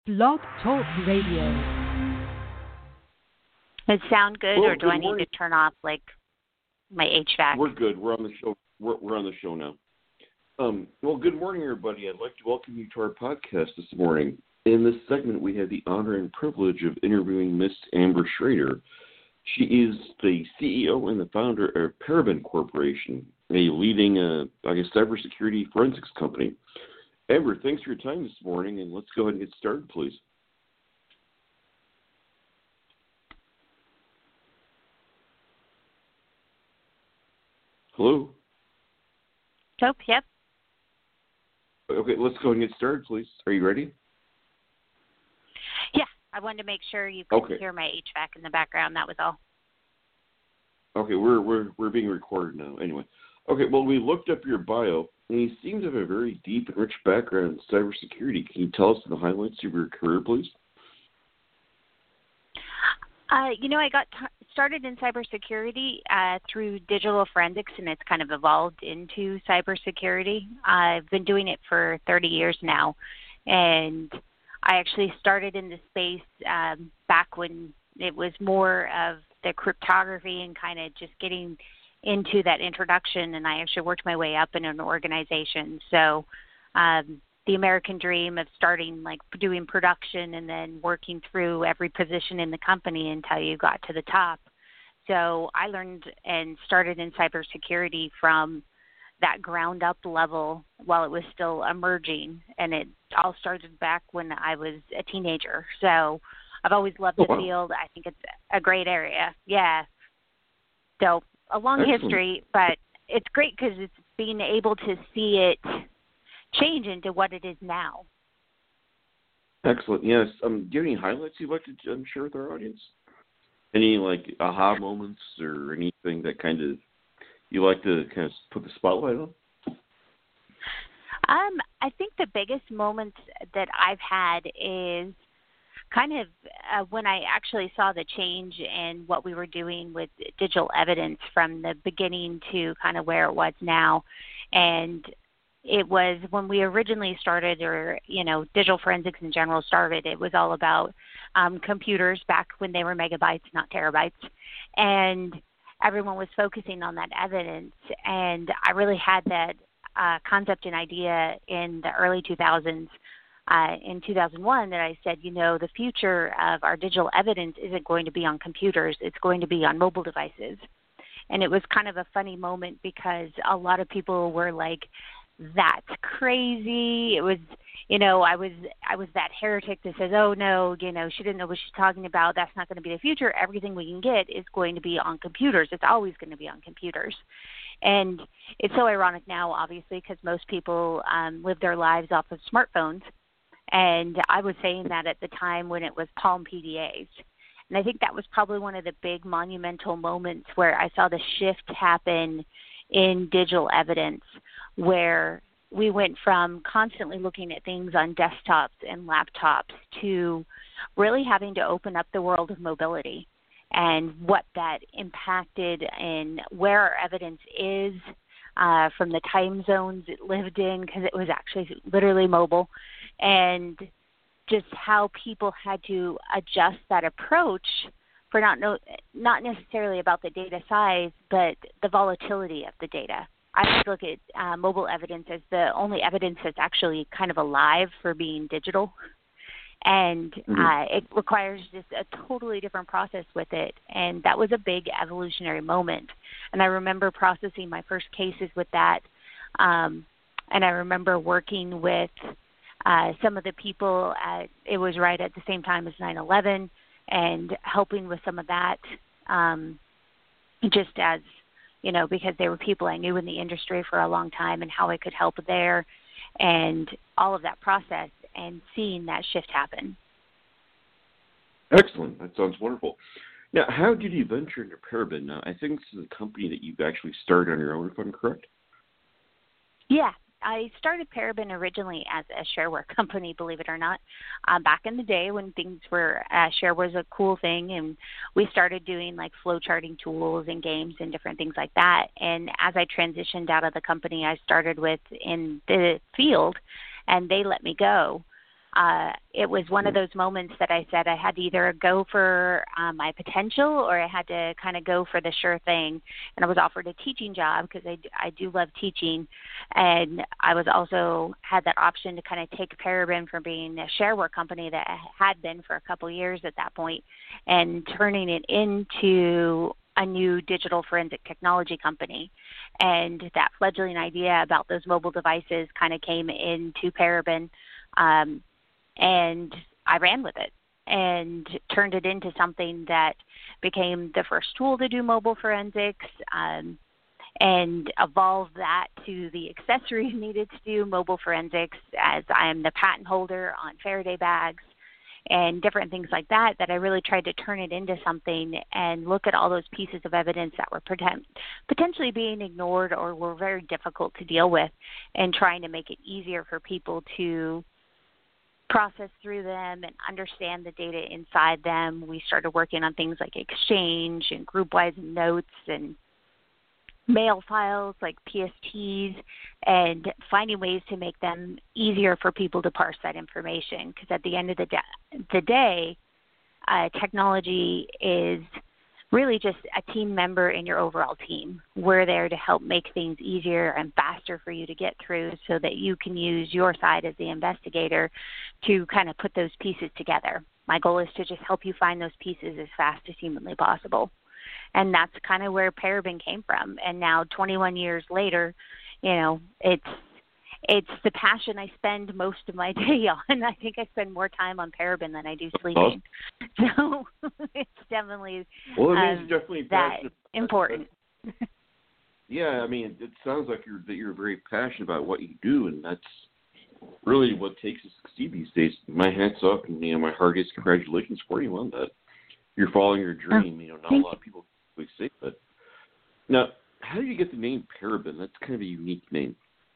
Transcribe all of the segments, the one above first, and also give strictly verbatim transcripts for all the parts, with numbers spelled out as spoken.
Blog Talk Radio. Does it sound good, well, or do good I need morning. to turn off like my H V A C? We're good. We're on the show. We're, we're on the show now. Um, well, good morning, everybody. I'd like to welcome you to our podcast this morning. In this segment, we have the honor and privilege of interviewing Miss Amber Schrader. She is the C E O and the founder of Parabon Corporation, a leading, uh, I guess, cybersecurity forensics company. Amber, thanks for your time this morning, and let's go ahead and get started, please. Hello? Nope, yep. Okay, let's go ahead and get started, please. Are you ready? Yeah, I wanted to make sure you could Okay. hear my H V A C in the background. That was all. Okay, we're we're we're being recorded now. Anyway, okay. Well, we looked up your bio, and you seem to have a very deep and rich background in cybersecurity. Can you tell us the highlights of your career, please? Uh, you know, I got t- started in cybersecurity uh, through digital forensics, and it's kind of evolved into cybersecurity. I've been doing it for thirty years now, and I actually started in the space um, back when it was more of the cryptography and kind of just getting into that introduction, and I actually worked my way up in an organization. So um, the American dream of starting, like, doing production and then working through every position in the company until you got to the top. So I learned and started in cybersecurity from that ground up level while it was still emerging, and it all started back when I was a teenager. So I've always loved Oh, the wow. field. I think it's a great area. Yeah. So a long Excellent. history, but it's great because it's being able to see it change into what it is now. Excellent. Yes. Um, do you have any highlights you'd like to um, share with our audience? Any like aha moments or anything that kind of you like to kind of put the spotlight on? Um, I think the biggest moments that I've had is kind of uh, when I actually saw the change in what we were doing with digital evidence from the beginning to kind of where it was now. And it was when we originally started, or, you know, digital forensics in general started, it was all about um, computers back when they were megabytes, not terabytes. And everyone was focusing on that evidence. And I really had that uh, concept and idea in the early two thousands. Uh, in two thousand one, that I said, you know, the future of our digital evidence isn't going to be on computers. It's going to be on mobile devices. And it was kind of a funny moment because a lot of people were like, that's crazy. It was, you know, I was I was that heretic that says, oh, no, you know, she didn't know what she's talking about. That's not going to be the future. Everything we can get is going to be on computers. It's always going to be on computers. And it's so ironic now, obviously, because most people um, live their lives off of smartphones. And I was saying that at the time when it was Palm P D As. And I think that was probably one of the big monumental moments where I saw the shift happen in digital evidence, where we went from constantly looking at things on desktops and laptops to really having to open up the world of mobility and what that impacted in where our evidence is, uh, from the time zones it lived in, because it was actually literally mobile, and just how people had to adjust that approach for not no, not necessarily about the data size, but the volatility of the data. I always look at uh, mobile evidence as the only evidence that's actually kind of alive for being digital. And Mm-hmm. uh, it requires just a totally different process with it. And that was a big evolutionary moment. And I remember processing my first cases with that. Um, and I remember working with uh, some of the people at, it was right at the same time as nine eleven, and helping with some of that, um, just as, you know, because they were people I knew in the industry for a long time and how I could help there, and all of that process and seeing that shift happen. Excellent. That sounds wonderful. Now, how did you venture into Parabon? Now, I think this is a company that you've actually started on your own, if I'm correct. Yeah, I started Parabon originally as a shareware company, believe it or not, um, back in the day when things were, uh, share was a cool thing, and we started doing like flow charting tools and games and different things like that. And as I transitioned out of the company I started with in the field, and they let me go, uh, it was one of those moments that I said I had to either go for uh, my potential or I had to kind of go for the sure thing. And I was offered a teaching job because I, I do love teaching. And I was also had that option to kind of take Parabon from being a shareware company that I had been for a couple of years at that point and turning it into a new digital forensic technology company. And that fledgling idea about those mobile devices kind of came into Parabon. Um, And I ran with it and turned it into something that became the first tool to do mobile forensics, um, and evolved that to the accessories needed to do mobile forensics, as I am the patent holder on Faraday bags and different things like that, that I really tried to turn it into something and look at all those pieces of evidence that were poten- potentially being ignored or were very difficult to deal with, and trying to make it easier for people to process through them and understand the data inside them. We started working on things like Exchange and group-wise notes and mail files like P S Ts, and finding ways to make them easier for people to parse that information. Because at the end of the, da- the day, uh, technology is really just a team member in your overall team. We're there to help make things easier and faster for you to get through so that you can use your side as the investigator to kind of put those pieces together. My goal is to just help you find those pieces as fast as humanly possible. And that's kind of where Parabon came from. And now twenty-one years later, you know, it's it's the passion I spend most of my day on. I think I spend more time on Parabon than I do sleeping. So it's definitely, well, it means um, you're definitely that passionate. important. Yeah, I mean, it sounds like you're that you're very passionate about what you do, and that's really what takes us to succeed these days. My hat's off, and you know, my heartiest congratulations for you on that. You're following your dream. You know, not a lot of people would say that. Now, how did you get the name Parabon? That's kind of a unique name.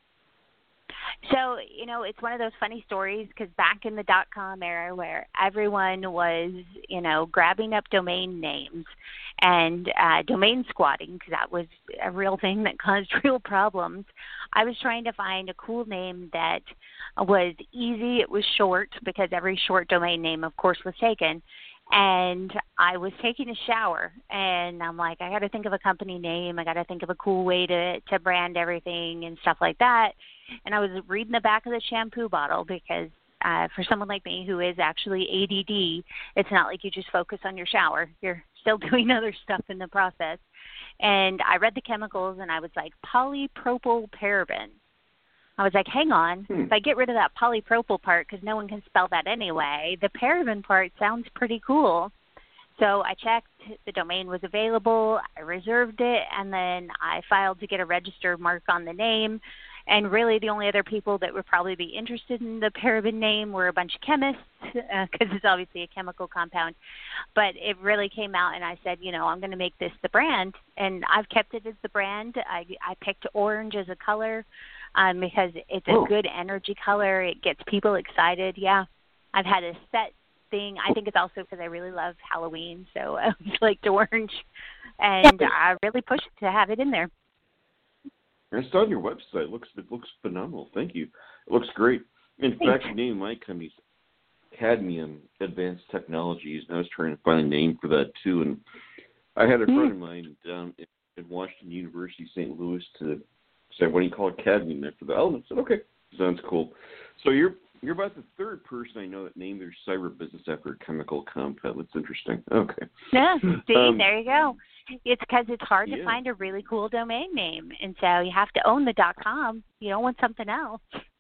So, you know, it's one of those funny stories because back in the dot-com era where everyone was, you know, grabbing up domain names and uh, domain squatting, because that was a real thing that caused real problems, I was trying to find a cool name that was easy. It was short because every short domain name, of course, was taken. And I was taking a shower, and I'm like, I got to think of a company name. I got to think of a cool way to, to brand everything and stuff like that. And I was reading the back of the shampoo bottle because uh, for someone like me who is actually A D D, it's not like you just focus on your shower. You're still doing other stuff in the process. And I read the chemicals, and I was like, polypropyl paraben. I was like, hang on, hmm. if I get rid of that polypropyl part, because no one can spell that anyway, the paraben part sounds pretty cool. So I checked, the domain was available, I reserved it, and then I filed to get a registered mark on the name. And really the only other people that would probably be interested in the Parabon name were a bunch of chemists, because uh, it's obviously a chemical compound. But it really came out, and I said, you know, I'm going to make this the brand. And I've kept it as the brand. I, I picked orange as a color um, because it's a oh. good energy color. It gets people excited. Yeah, I've had a set thing. I think it's also because I really love Halloween, so I liked orange. And I really pushed to have it in there. It's on your website. It looks it looks phenomenal. Thank you. It looks great. In Thanks. fact, the name of my company's Cadmium Advanced Technologies, and I was trying to find a name for that too. And I had a friend of mine down in Washington University, Saint Louis, to say, "What do you call it, cadmium after the element?" I said, "Okay, sounds cool." So you're you're about the third person I know that named their cyber business after a chemical compound. That's interesting. Okay. Yeah. See, um, there you go. It's because it's hard yeah. to find a really cool domain name, and so you have to own the .com. You don't want something else.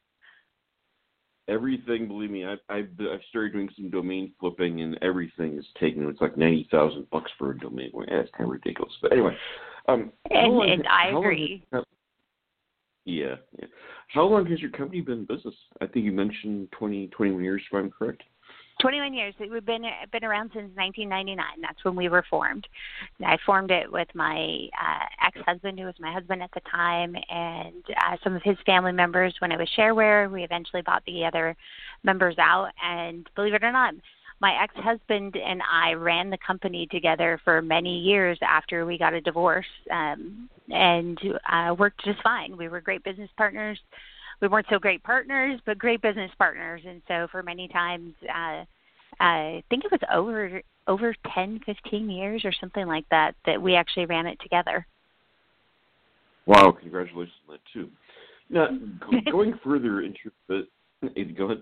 Everything, believe me, I've, I've I've started doing some domain flipping, and everything is taken. It's like ninety thousand bucks for a domain. Well, yeah, it's kind of ridiculous. But anyway, um, And, long, and I agree. Long, yeah, yeah. How long has your company been in business? I think you mentioned twenty, twenty-one years, if I'm correct. twenty-one years. We've been been around since nineteen ninety-nine. That's when we were formed. I formed it with my uh, ex-husband, who was my husband at the time, and uh, some of his family members when it was shareware. We eventually bought the other members out, and believe it or not, my ex-husband and I ran the company together for many years after we got a divorce, um, and uh, worked just fine. We were great business partners. we weren't so great partners, but great business partners. And so for many times, uh, I think it was over over ten, fifteen years or something like that, that we actually ran it together. Wow, congratulations on that, too. Now, going further into the – go ahead.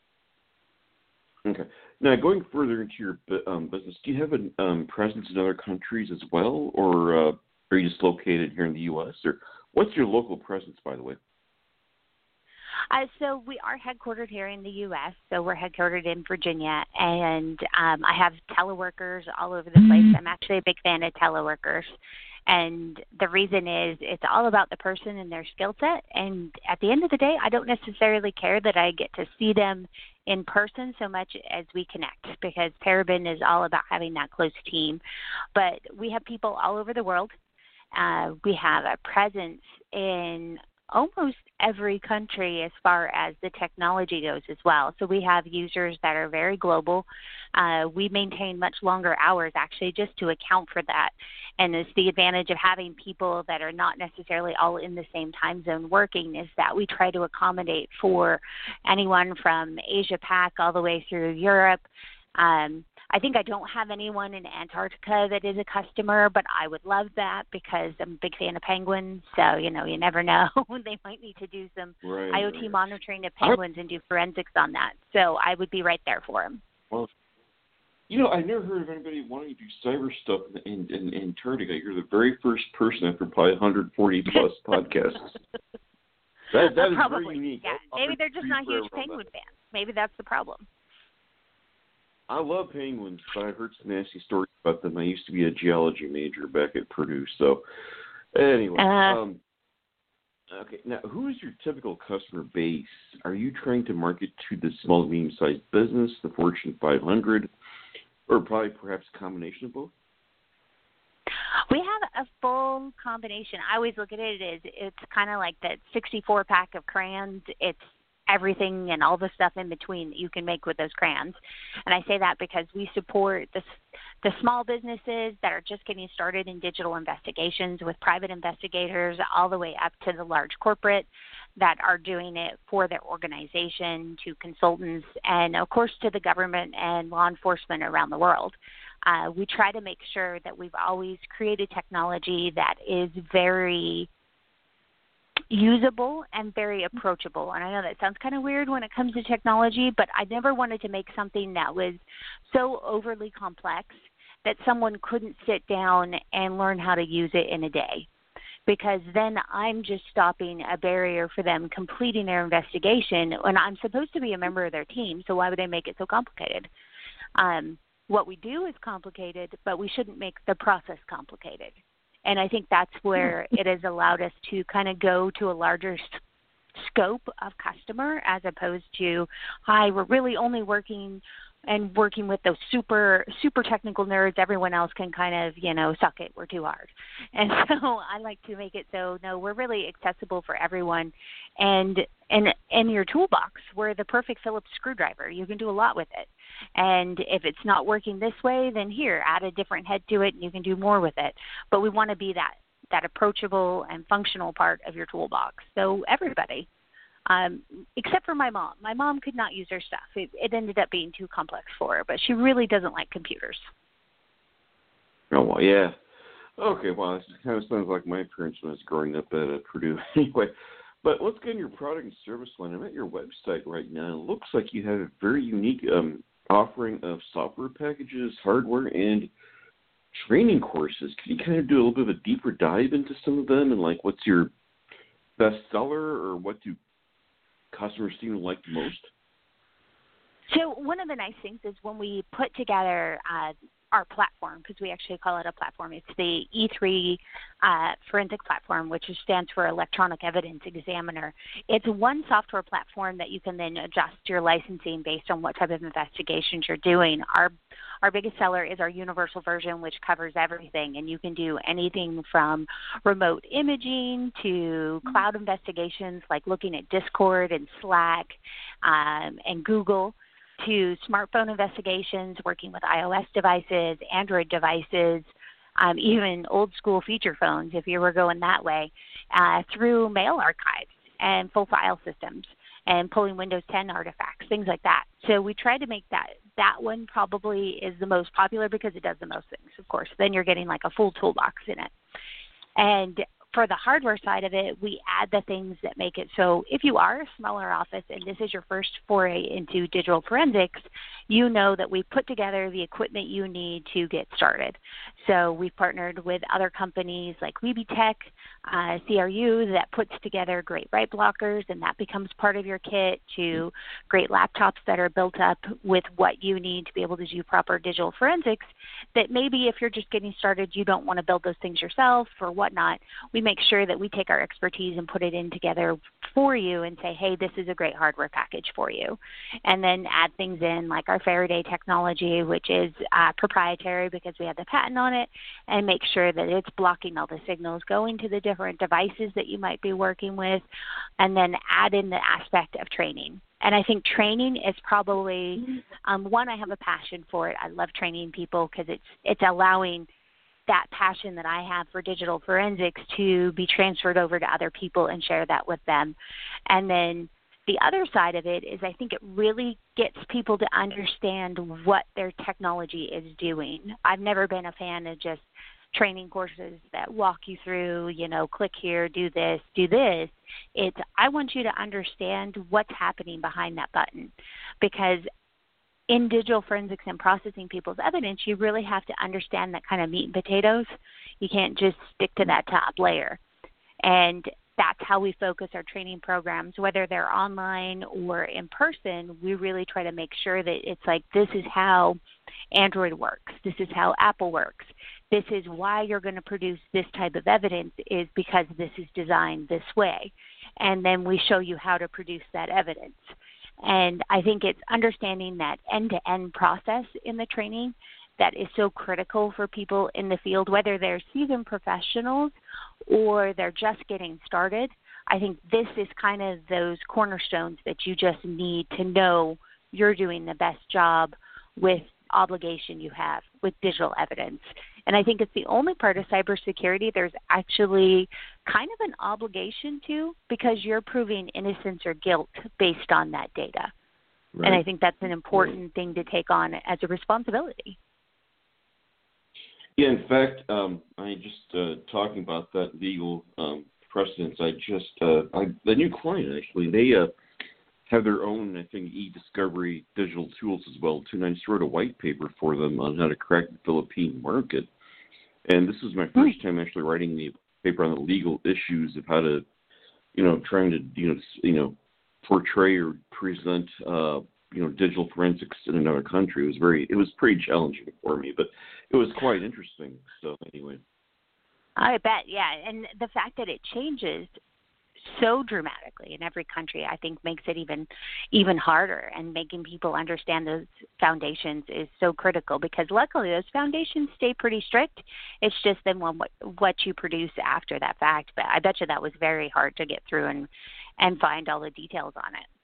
Okay. Now, going further into your um, business, do you have a um, presence in other countries as well, or uh, are you just located here in the U S? Or what's your local presence, by the way? Uh, so we are headquartered here in the U S, so we're headquartered in Virginia, and um, I have teleworkers all over the place. I'm actually a big fan of teleworkers, and the reason is it's all about the person and their skill set, and at the end of the day, I don't necessarily care that I get to see them in person so much as we connect, because Parabon is all about having that close team. But we have people all over the world. Uh, we have a presence in almost every country as far as the technology goes as well. So we have users that are very global. Uh, we maintain much longer hours actually just to account for that. And it's the advantage of having people that are not necessarily all in the same time zone working is that we try to accommodate for anyone from Asia Pac all the way through Europe. Um, I think I don't have anyone in Antarctica that is a customer, but I would love that because I'm a big fan of penguins. So, you know, you never know. They might need to do some right, I O T right. monitoring of penguins and do forensics on that. So I would be right there for them. Well, you know, I've never heard of anybody wanting to do cyber stuff in, in, in Antarctica. You're the very first person after probably one hundred forty plus podcasts. That, that is Probably, very unique. yeah. Maybe they're just not huge penguin fans. Maybe that's the problem. I love penguins, but I've heard some nasty stories about them. I used to be a geology major back at Purdue. So, anyway. Uh, um, okay, now, who is your typical customer base? Are you trying to market to the small, medium-sized business, the Fortune five hundred, or probably perhaps a combination of both? We have a full combination. I always look at it as it's kind of like that sixty-four pack of crayons. It's everything and all the stuff in between that you can make with those crayons. And I say that because we support the, the small businesses that are just getting started in digital investigations with private investigators all the way up to the large corporate that are doing it for their organization, to consultants, and of course to the government and law enforcement around the world. Uh, we try to make sure that we've always created technology that is very usable and very approachable. And I know that sounds kind of weird when it comes to technology, but I never wanted to make something that was so overly complex that someone couldn't sit down and learn how to use it in a day, because then I'm just stopping a barrier for them completing their investigation when I'm supposed to be a member of their team. So why would they make it so complicated? Um, what we do is complicated, but we shouldn't make the process complicated. And I think that's where it has allowed us to kind of go to a larger st- scope of customer, as opposed to, hi, we're really only working and working with those super, super technical nerds. Everyone else can kind of, you know, suck it. We're too hard. And so I like to make it so, no, we're really accessible for everyone. And in, in your toolbox, we're the perfect Phillips screwdriver. You can do a lot with it. And if it's not working this way, then here, add a different head to it and you can do more with it. But we want to be that, that approachable and functional part of your toolbox. So everybody. Um, except for my mom. My mom could not use her stuff. It, it ended up being too complex for her, but she really doesn't like computers. Oh, well, yeah. Okay, well, this kind of sounds like my parents when I was growing up at uh, Purdue. Anyway, but let's get in your product and service line. I'm at your website right now. It looks like you have a very unique um, offering of software packages, hardware, and training courses. Can you kind of do a little bit of a deeper dive into some of them, and like what's your best seller, or what do customers seem to like the most? So one of the nice things is when we put together uh, our platform, because we actually call it a platform, it's the E three uh, Forensic Platform, which stands for Electronic Evidence Examiner. It's one software platform that you can then adjust your licensing based on what type of investigations you're doing. Our Our biggest seller is our universal version, which covers everything, and you can do anything from remote imaging to cloud investigations, like looking at Discord and Slack um, and Google, to smartphone investigations, working with iOS devices, Android devices, um, even old school feature phones, if you were going that way, uh, through mail archives and full file systems and pulling Windows ten artifacts, things like that. So we try to make that, that one probably is the most popular because it does the most things, of course. Then you're getting like a full toolbox in it. And for the hardware side of it, we add the things that make it so if you are a smaller office and this is your first foray into digital forensics, you know that we put together the equipment you need to get started. So we've partnered with other companies like WeBeTech, uh, C R U that puts together great write blockers, and that becomes part of your kit, to great laptops that are built up with what you need to be able to do proper digital forensics, that maybe if you're just getting started, you don't want to build those things yourself or whatnot. We make sure that we take our expertise and put it in together for you and say, hey, this is a great hardware package for you. And then add things in like our Faraday technology, which is uh, proprietary because we have the patent on it, and make sure that it's blocking all the signals going to the different devices that you might be working with, and then add in the aspect of training. And I think training is probably, um, one, I have a passion for it. I love training people because it's it's allowing that passion that I have for digital forensics to be transferred over to other people and share that with them. And then the other side of it is I think it really gets people to understand what their technology is doing. I've never been a fan of just training courses that walk you through, you know, click here, do this, do this. It's, I want you to understand what's happening behind that button, because in digital forensics and processing people's evidence, you really have to understand that kind of meat and potatoes. You can't just stick to that top layer. And that's how we focus our training programs, whether they're online or in person. We really try to make sure that it's like, this is how Android works. This is how Apple works. This is why you're going to produce this type of evidence, is because this is designed this way. And then we show you how to produce that evidence. And I think it's understanding that end-to-end process in the training that is so critical for people in the field, whether they're seasoned professionals or they're just getting started. I think this is kind of those cornerstones that you just need to know you're doing the best job with obligation you have with digital evidence. And I think it's the only part of cybersecurity there's actually kind of an obligation to, because you're proving innocence or guilt based on that data. Right. And I think that's an important right. thing to take on as a responsibility. Yeah, in fact, um, I just uh, talking about that legal um, precedence. I just uh, I, the new client actually they uh, have their own, I think, e-discovery digital tools as well too. And I just wrote a white paper for them on how to crack the Philippine market. And this was my first time actually writing the paper on the legal issues of how to, you know, trying to you know you know portray or present uh, you know digital forensics in another country. It was very it was pretty challenging for me, but it was quite interesting. So anyway, I bet, yeah, and the fact that it changes so dramatically in every country, I think makes it even even harder, and making people understand those foundations is so critical, because luckily those foundations stay pretty strict. It's just then what what you produce after that fact. But I bet you that was very hard to get through and and find all the details on it.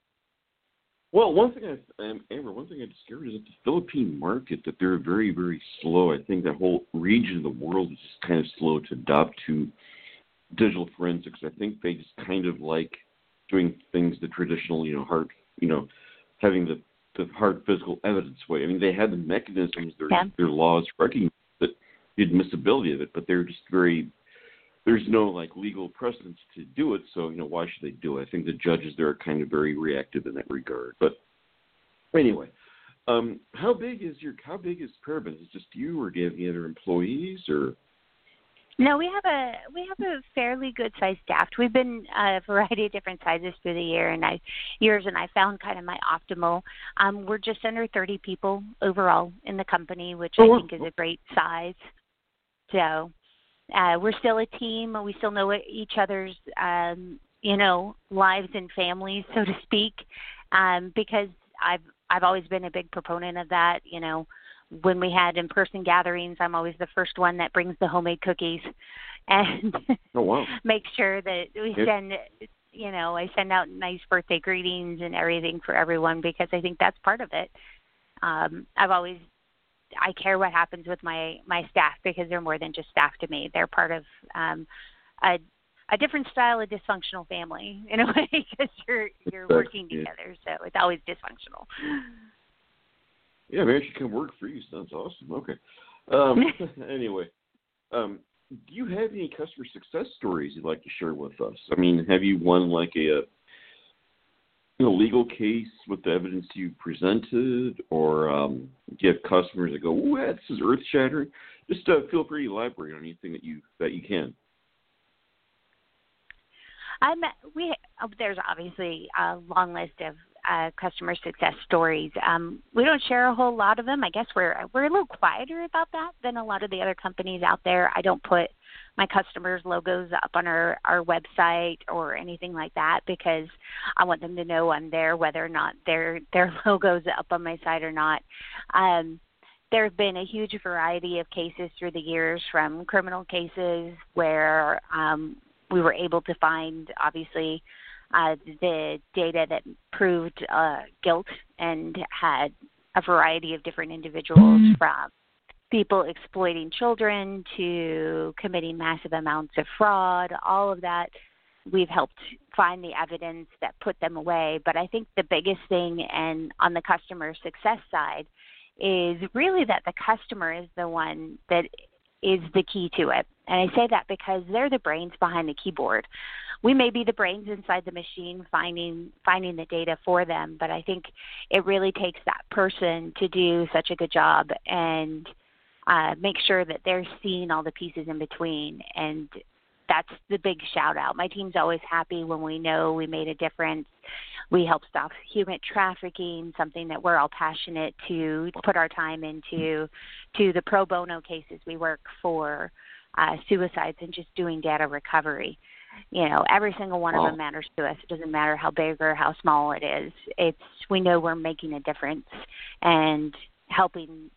Well, one thing I, um, Amber, one thing I discovered is that the Philippine market, that they're very, very slow. I think that whole region of the world is just kind of slow to adopt to digital forensics. I think they just kind of like doing things the traditional, you know, hard, you know, having the, the hard physical evidence way. I mean, they had the mechanisms, their, yeah. their laws recognize the admissibility of it, but they're just very, there's no, like, legal precedence to do it, so, you know, why should they do it? I think the judges there are kind of very reactive in that regard. But anyway, um, how big is your, how big is Parabon? Is it just you, or do you have any other employees, or? No, we have a we have a fairly good sized staff. We've been a variety of different sizes through the year and I years, and I found kind of my optimal. Um, we're just under thirty people overall in the company, which oh, I think is a great size. So uh, we're still a team. We still know each other's um, you know lives and families, so to speak, um, because I've I've always been a big proponent of that. You know. When we had in-person gatherings, I'm always the first one that brings the homemade cookies and oh, wow. make sure that we yeah. send, you know, I send out nice birthday greetings and everything for everyone, because I think that's part of it. Um, I've always, I care what happens with my, my staff, because they're more than just staff to me. They're part of um, a, a different style of dysfunctional family in a way because you're you're working together, so it's always dysfunctional. Yeah, maybe I should come work for you. Sounds awesome. Okay. Um, anyway, um, do you have any customer success stories you'd like to share with us? I mean, have you won like a, a legal case with the evidence you presented, or um, do you have customers that go, "Ooh, yeah, this is earth-shattering"? Just uh, feel free to elaborate on anything that you that you can. Um, we there's obviously a long list of uh, customer success stories. Um, we don't share a whole lot of them. I guess we're we're a little quieter about that than a lot of the other companies out there. I don't put my customers' logos up on our, our website or anything like that because I want them to know I'm there, whether or not their their logo's up on my site or not. Um, there have been a huge variety of cases through the years, from criminal cases where um, we were able to find, obviously, uh, the data that proved uh, guilt and had a variety of different individuals mm-hmm. from people exploiting children to committing massive amounts of fraud, all of that. We've helped find the evidence that put them away. But I think the biggest thing, and on the customer success side, is really that the customer is the one that is the key to it. And I say that because they're the brains behind the keyboard. We may be the brains inside the machine finding finding the data for them, but I think it really takes that person to do such a good job and uh, make sure that they're seeing all the pieces in between. And that's the big shout out. My team's always happy when we know we made a difference. We help stop human trafficking, something that we're all passionate to put our time into, to the pro bono cases we work for, uh, suicides, and just doing data recovery. You know, every single one of them matters to us. It doesn't matter how big or how small it is. It's, we know we're making a difference and helping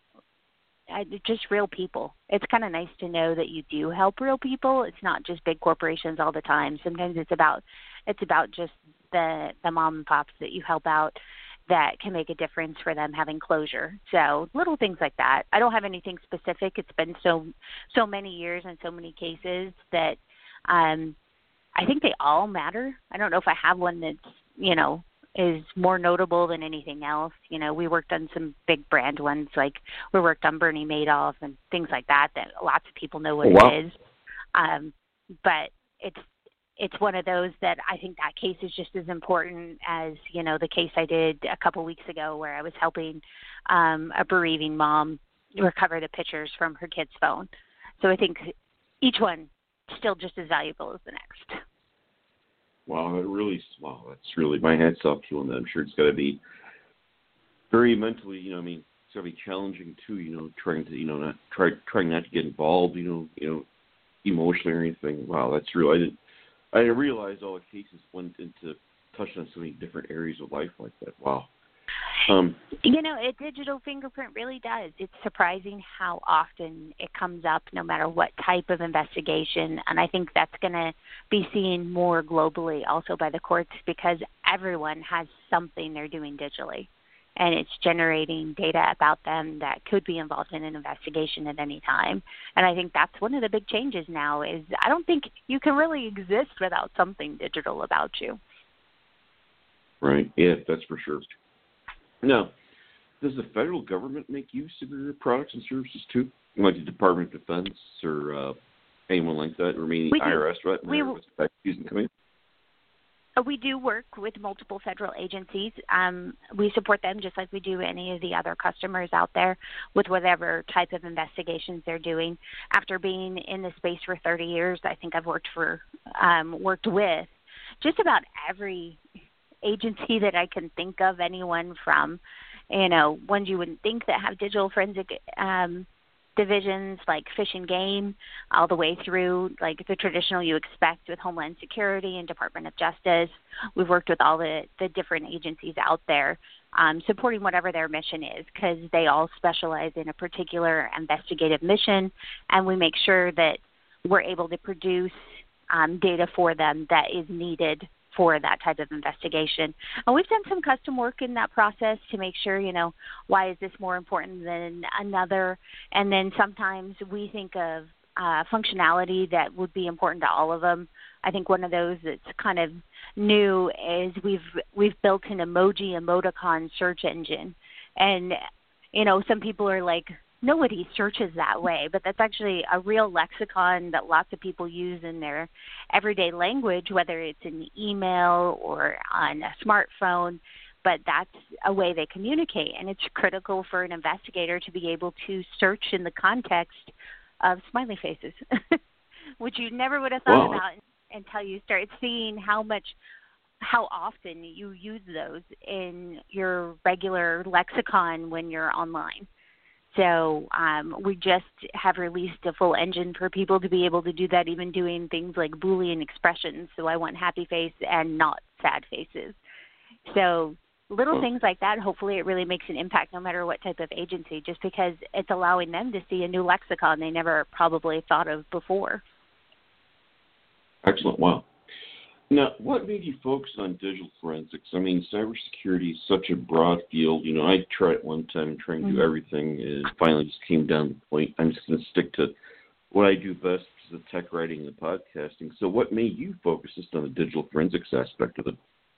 uh, just real people. It's kind of nice to know that you do help real people. It's not just big corporations all the time. Sometimes it's about, it's about just the, the mom and pops that you help out that can make a difference for them having closure. So little things like that. I don't have anything specific. It's been so, so many years and so many cases that, um, I think they all matter. I don't know if I have one that's, you know, is more notable than anything else. You know, we worked on some big brand ones, like we worked on Bernie Madoff and things like that, that lots of people know what oh, wow. it is. Um, but it's, it's one of those that I think that case is just as important as, you know, the case I did a couple weeks ago where I was helping um, a bereaving mom recover the pictures from her kid's phone. So I think each one still just as valuable as the next. Wow, it really, wow, that's really, my hat's off to you on that. I'm sure it's got to be very mentally, you know, I mean, it's got to be challenging too, you know, trying to, you know, not, try, trying not to get involved, you know, you know, emotionally or anything. Wow, that's real. I didn't, I didn't realize all the cases went into touching on so many different areas of life like that. Wow. Um, you know, a digital fingerprint really does. It's surprising how often it comes up no matter what type of investigation. And I think that's going to be seen more globally also by the courts because everyone has something they're doing digitally. And it's generating data about them that could be involved in an investigation at any time. And I think that's one of the big changes now is I don't think you can really exist without something digital about you. Right. Yeah, that's for sure. Now, does the federal government make use of your products and services too, like the Department of Defense or uh, anyone like that, or maybe I R S right now? We, we do work with multiple federal agencies. Um, we support them just like we do any of the other customers out there with whatever type of investigations they're doing. After being in the space for thirty years, I think I've worked for, um, worked with just about every agency that I can think of, anyone from, you know, ones you wouldn't think that have digital forensic um, divisions like Fish and Game, all the way through like the traditional you expect with Homeland Security and Department of Justice. We've worked with all the, the different agencies out there um, supporting whatever their mission is because they all specialize in a particular investigative mission, and we make sure that we're able to produce um, data for them that is needed for that type of investigation. And we've done some custom work in that process to make sure, you know, why is this more important than another? And then sometimes we think of uh, functionality that would be important to all of them. I think one of those that's kind of new is we've we've built an emoji emoticon search engine, and you know some people are like, nobody searches that way, but that's actually a real lexicon that lots of people use in their everyday language, whether it's in email or on a smartphone. But that's a way they communicate, and it's critical for an investigator to be able to search in the context of smiley faces, which you never would have thought Wow. about until you start seeing how much, how often you use those in your regular lexicon when you're online. So um, we just have released a full engine for people to be able to do that, even doing things like Boolean expressions. So I want happy face and not sad faces. So little things like that, hopefully it really makes an impact no matter what type of agency, just because it's allowing them to see a new lexicon they never probably thought of before. Excellent. Wow. Now, what made you focus on digital forensics? I mean, cybersecurity is such a broad field. You know, I tried it one time trying to do Mm-hmm. everything, and finally just came down to the point, I'm just going to stick to what I do best, which is the tech writing and the podcasting. So what made you focus just on the digital forensics aspect of it?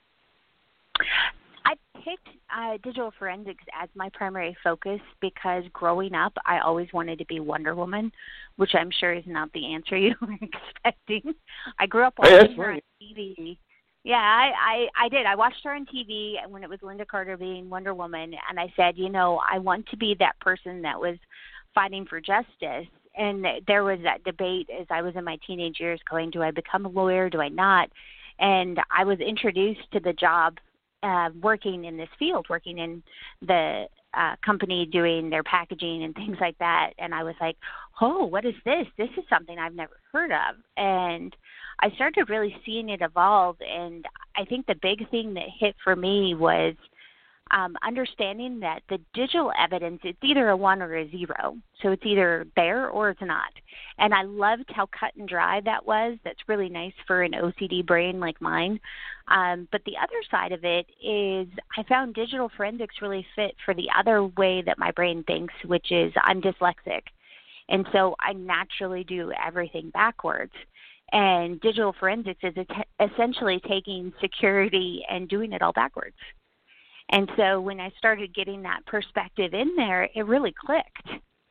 I picked uh, digital forensics as my primary focus because growing up, I always wanted to be Wonder Woman, which I'm sure is not the answer you were expecting. I grew up Hey, watching that's her right. on T V. Yeah, I, I, I did. I watched her on T V when it was Linda Carter being Wonder Woman, and I said, you know, I want to be that person that was fighting for justice. And there was that debate as I was in my teenage years going, do I become a lawyer, do I not? And I was introduced to the job Uh, working in this field, working in the uh, company doing their packaging and things like that. And I was like, oh, what is this? This is something I've never heard of. And I started really seeing it evolve. And I think the big thing that hit for me was um, understanding that the digital evidence, it's either a one or a zero. So it's either there or it's not. And I loved how cut and dry that was. That's really nice for an O C D brain like mine. Um, but the other side of it is I found digital forensics really fit for the other way that my brain thinks, which is I'm dyslexic. And so I naturally do everything backwards. And digital forensics is essentially taking security and doing it all backwards. And so when I started getting that perspective in there, it really clicked.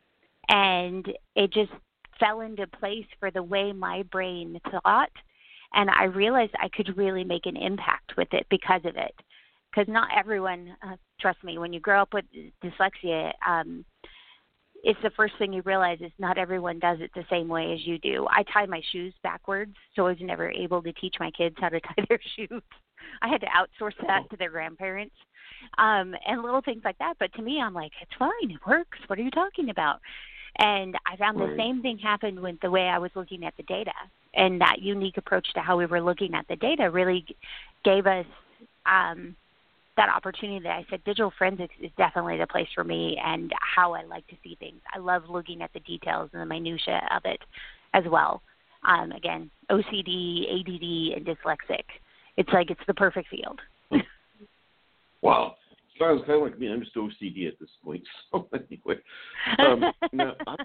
And it just fell into place for the way my brain thought. And I realized I could really make an impact with it because of it. Because not everyone, uh, trust me, when you grow up with dyslexia, um, it's the first thing you realize is not everyone does it the same way as you do. I tie my shoes backwards, so I was never able to teach my kids how to tie their shoes. I had to outsource that to their grandparents, um, and little things like that. But to me, I'm like, it's fine. It works. What are you talking about? And I found the Right. same thing happened with the way I was looking at the data. And that unique approach to how we were looking at the data really gave us um, that opportunity that I said digital forensics is definitely the place for me and how I like to see things. I love looking at the details and the minutia of it as well. Um, again, O C D, A D D, and dyslexic. It's like it's the perfect field. Wow. Sounds kind of like me. I'm just O C D at this point. So anyway, um, now, I,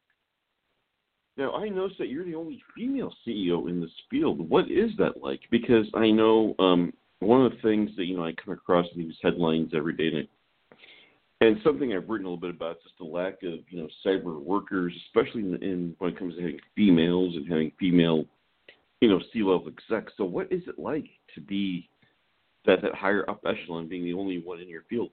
now I noticed that you're the only female C E O in this field. What is that like? Because I know um, one of the things that you know I come across in these headlines every day, and, and something I've written a little bit about, just the lack of you know cyber workers, especially in, in when it comes to having females and having female, you know, C-level execs. So what is it like to be that, that higher up echelon, being the only one in your field?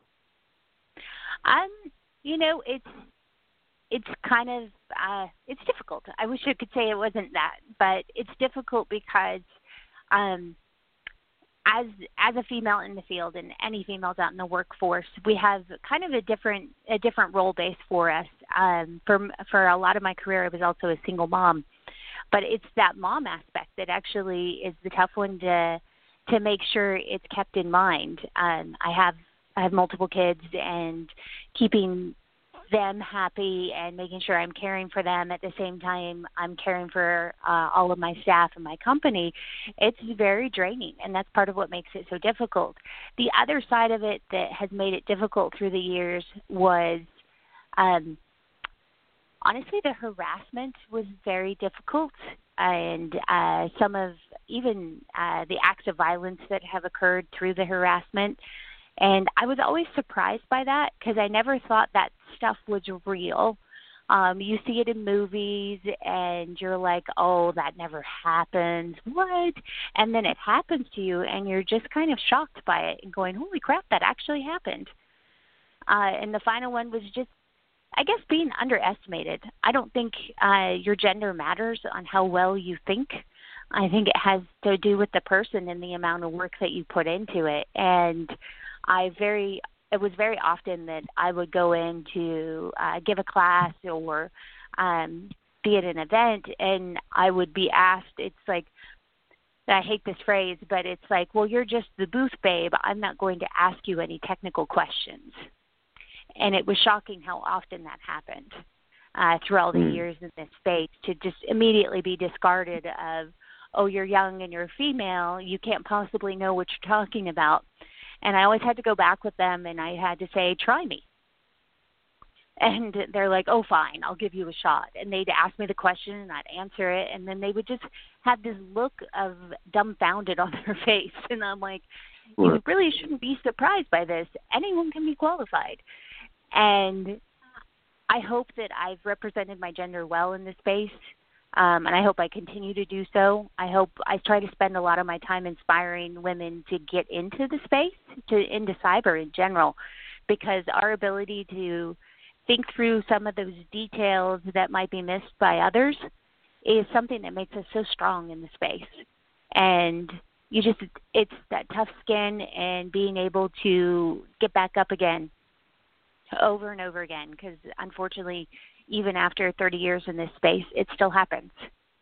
Um, you know, it's it's kind of uh, it's difficult. I wish I could say it wasn't that, but it's difficult because um, as as a female in the field and any females out in the workforce, we have kind of a different a different role base for us. Um, for for a lot of my career, I was also a single mom, but it's that mom aspect that actually is the tough one to to make sure it's kept in mind. Um, I have I have multiple kids, and keeping them happy and making sure I'm caring for them at the same time I'm caring for uh, all of my staff and my company, it's very draining, and that's part of what makes it so difficult. The other side of it that has made it difficult through the years was um, honestly, the harassment was very difficult, and uh, some of even uh, the acts of violence that have occurred through the harassment. And I was always surprised by that because I never thought that stuff was real. Um, you see it in movies, and you're like, oh, that never happens. What? And then it happens to you, and you're just kind of shocked by it and going, holy crap, that actually happened. Uh, and the final one was just, I guess, being underestimated. I don't think uh, your gender matters on how well you think. I think it has to do with the person and the amount of work that you put into it. And I very, it was very often that I would go in to uh, give a class or um, be at an event, and I would be asked, it's like, I hate this phrase, but it's like, well, you're just the booth babe. I'm not going to ask you any technical questions. And it was shocking how often that happened uh, through all the mm. years in this space, to just immediately be discarded of, oh, you're young and you're female, you can't possibly know what you're talking about. And I always had to go back with them, and I had to say, try me. And they're like, oh, fine, I'll give you a shot. And they'd ask me the question, and I'd answer it, and then they would just have this look of dumbfounded on their face. And I'm like, you really shouldn't be surprised by this. Anyone can be qualified. And I hope that I've represented my gender well in this space. Um, and I hope I continue to do so. I hope I try to spend a lot of my time inspiring women to get into the space, to into cyber in general, because our ability to think through some of those details that might be missed by others is something that makes us so strong in the space. And you just, it's that tough skin and being able to get back up again over and over again, because unfortunately, even after thirty years in this space, it still happens.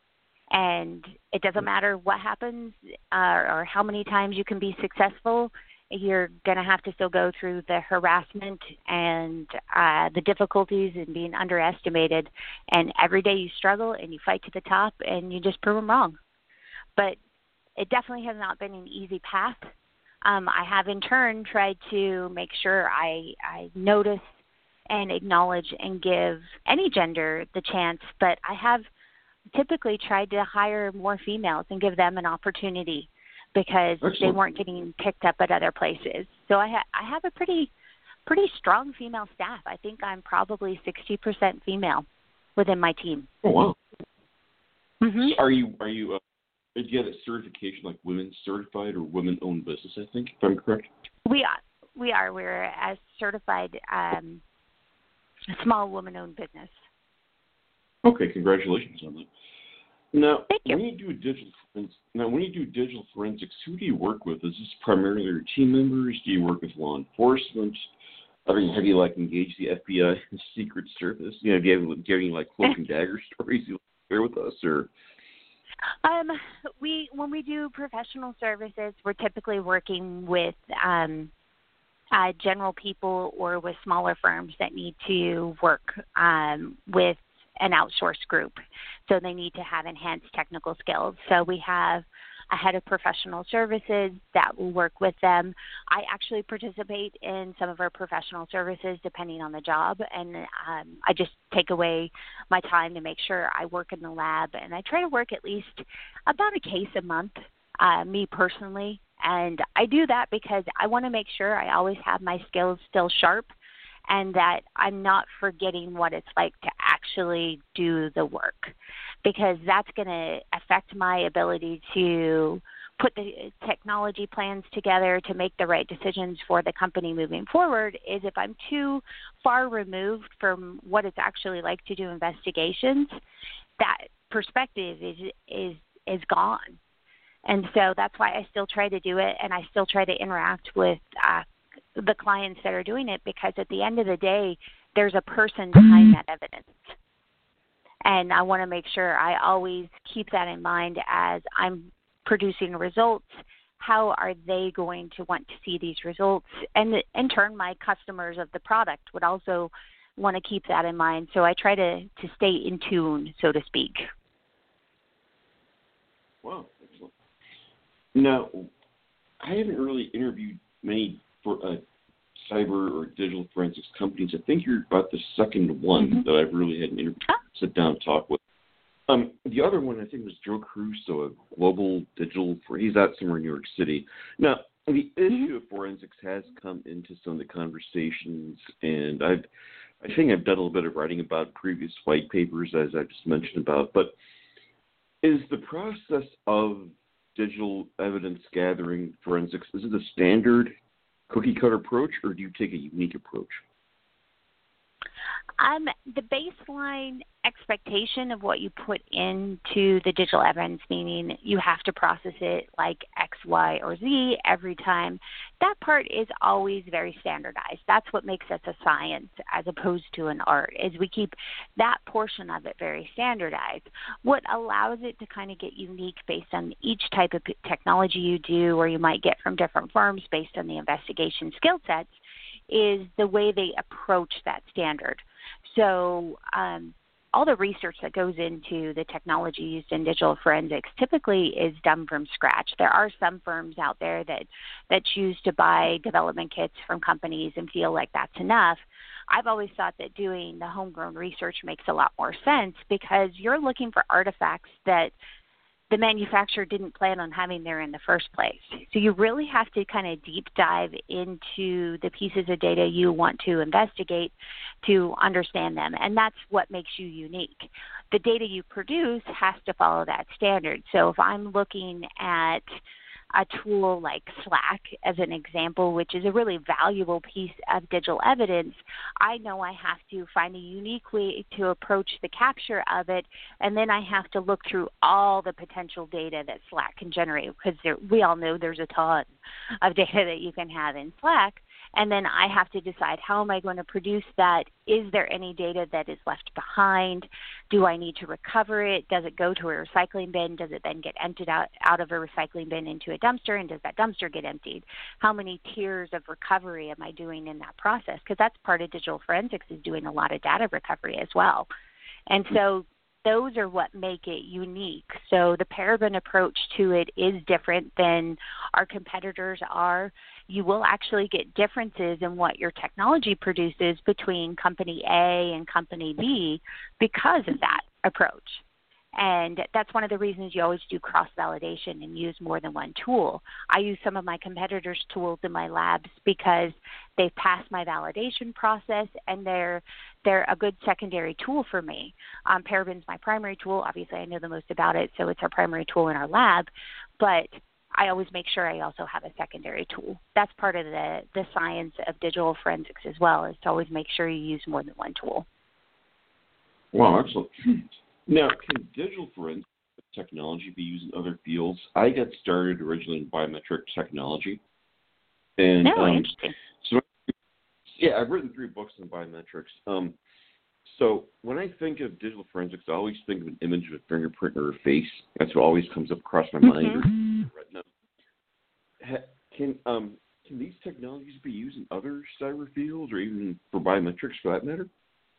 And it doesn't matter what happens uh, or how many times you can be successful, you're going to have to still go through the harassment and uh, the difficulties and being underestimated. And every day you struggle and you fight to the top and you just prove them wrong. But it definitely has not been an easy path. Um, I have in turn tried to make sure I, I notice and acknowledge and give any gender the chance, but I have typically tried to hire more females and give them an opportunity because Excellent. They weren't getting picked up at other places. So I, ha- I have a pretty pretty strong female staff. I think I'm probably sixty percent female within my team. Oh, wow. Mm-hmm. Are you, are you, uh, do you have a certification like women certified or women-owned business, I think, if I'm correct? We are. We are. We're a certified um, small woman-owned business. Okay, congratulations on that. Now, Thank you. when you do digital now when you do digital forensics, who do you work with? Is this primarily your team members? Do you work with law enforcement? I mean, have you like engaged the F B I, the Secret Service? You know, do you have, do you have any like cloak and dagger stories you share with us, or? Um, we when we do professional services, we're typically working with um, uh, general people or with smaller firms that need to work um, with an outsourced group. So they need to have enhanced technical skills. So we have a head of professional services that will work with them. I actually participate in some of our professional services depending on the job, and um, I just take away my time to make sure I work in the lab, and I try to work at least about a case a month, uh, me personally, and I do that because I want to make sure I always have my skills still sharp and that I'm not forgetting what it's like to actually do the work, because that's going to affect my ability to put the technology plans together to make the right decisions for the company moving forward. Is if I'm too far removed from what it's actually like to do investigations, that perspective is is is gone. And so that's why I still try to do it, and I still try to interact with uh, the clients that are doing it, because at the end of the day, there's a person behind that evidence. And I want to make sure I always keep that in mind as I'm producing results. How are they going to want to see these results? And in turn, my customers of the product would also want to keep that in mind. So I try to, to stay in tune, so to speak. Wow. Excellent. Now, I haven't really interviewed many for uh, cyber or digital forensics companies. I think you're about the second one mm-hmm. that I've really had an interview, sit down and talk with. Um, the other one, I think, was Joe Caruso, a global digital, he's out somewhere in New York City. Now, the issue mm-hmm. of forensics has come into some of the conversations, and I've, I think I've done a little bit of writing about previous white papers, as I just mentioned about, but is the process of digital evidence gathering forensics, is it a standard cookie-cutter approach, or do you take a unique approach? Um, the baseline expectation of what you put into the digital evidence, meaning you have to process it like X, Y, or Z every time, that part is always very standardized. That's what makes us a science as opposed to an art, is we keep that portion of it very standardized. What allows it to kind of get unique based on each type of technology you do, or you might get from different firms based on the investigation skill sets, is the way they approach that standard. So um, all the research that goes into the technology used in digital forensics typically is done from scratch. There are some firms out there that, that choose to buy development kits from companies and feel like that's enough. I've always thought that doing the homegrown research makes a lot more sense, because you're looking for artifacts that the manufacturer didn't plan on having there in the first place. So you really have to kind of deep dive into the pieces of data you want to investigate to understand them, and that's what makes you unique. The data you produce has to follow that standard. So if I'm looking at a tool like Slack as an example, which is a really valuable piece of digital evidence, I know I have to find a unique way to approach the capture of it, and then I have to look through all the potential data that Slack can generate, because there, we all know there's a ton of data that you can have in Slack. And then I have to decide, how am I going to produce that? Is there any data that is left behind? Do I need to recover it? Does it go to a recycling bin? Does it then get emptied out, out of a recycling bin into a dumpster? And does that dumpster get emptied? How many tiers of recovery am I doing in that process? Because that's part of digital forensics, is doing a lot of data recovery as well. And so those are what make it unique. So the Paraben approach to it is different than our competitors are. You will actually get differences in what your technology produces between company A and company B because of that approach. And that's one of the reasons you always do cross-validation and use more than one tool. I use some of my competitors' tools in my labs because they've passed my validation process, and they're they're a good secondary tool for me. Um, Paraben's my primary tool. Obviously, I know the most about it, so it's our primary tool in our lab. But I always make sure I also have a secondary tool. That's part of the, the science of digital forensics as well, is to always make sure you use more than one tool. Wow, excellent. Now, can digital forensic technology be used in other fields? I got started originally in biometric technology. And, no, um, interesting. So, yeah, I've written three books on biometrics. Um, so when I think of digital forensics, I always think of an image of a fingerprint or a face. That's what always comes up across my mind. Mm-hmm. Or retina. Ha, can um, can these technologies be used in other cyber fields, or even for biometrics for that matter?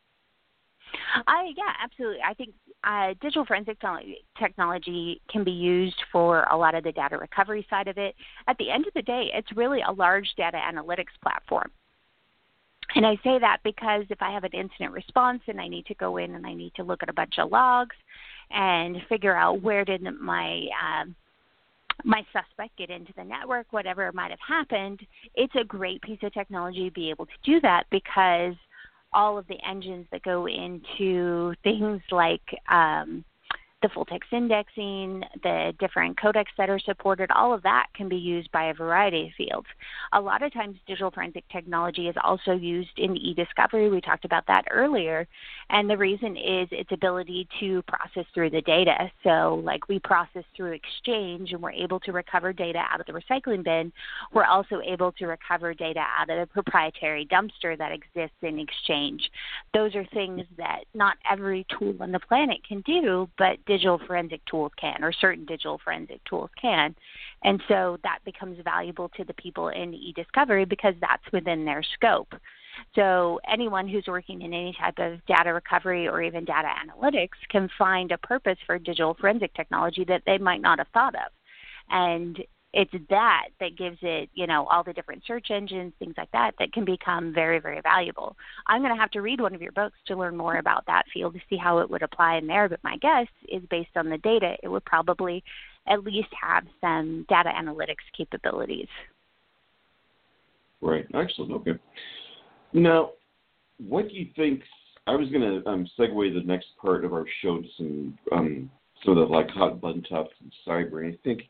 I, yeah, absolutely. I think uh, digital forensic technology can be used for a lot of the data recovery side of it. At the end of the day, it's really a large data analytics platform. And I say that because if I have an incident response and I need to go in and I need to look at a bunch of logs and figure out where did my um, my suspect get into the network, whatever might have happened, it's a great piece of technology to be able to do that, because all of the engines that go into things like um, the full text indexing, the different codecs that are supported, all of that can be used by a variety of fields. A lot of times digital forensic technology is also used in e-discovery. We talked about that earlier. And the reason is its ability to process through the data. So like we process through Exchange and we're able to recover data out of the recycling bin. We're also able to recover data out of the proprietary dumpster that exists in Exchange. Those are things that not every tool on the planet can do, but digital forensic tools can, or certain digital forensic tools can. And so that becomes valuable to the people in e-discovery because that's within their scope. So anyone who's working in any type of data recovery or even data analytics can find a purpose for digital forensic technology that they might not have thought of. And It's that that gives it, you know, all the different search engines, things like that, that can become very, very valuable. I'm going to have to read one of your books to learn more about that field to see how it would apply in there. But my guess is based on the data, it would probably at least have some data analytics capabilities. Right. Excellent. Okay. Now, what do you think? I was going to um, segue the next part of our show to some um, sort of like hot button topics in cyber. And I think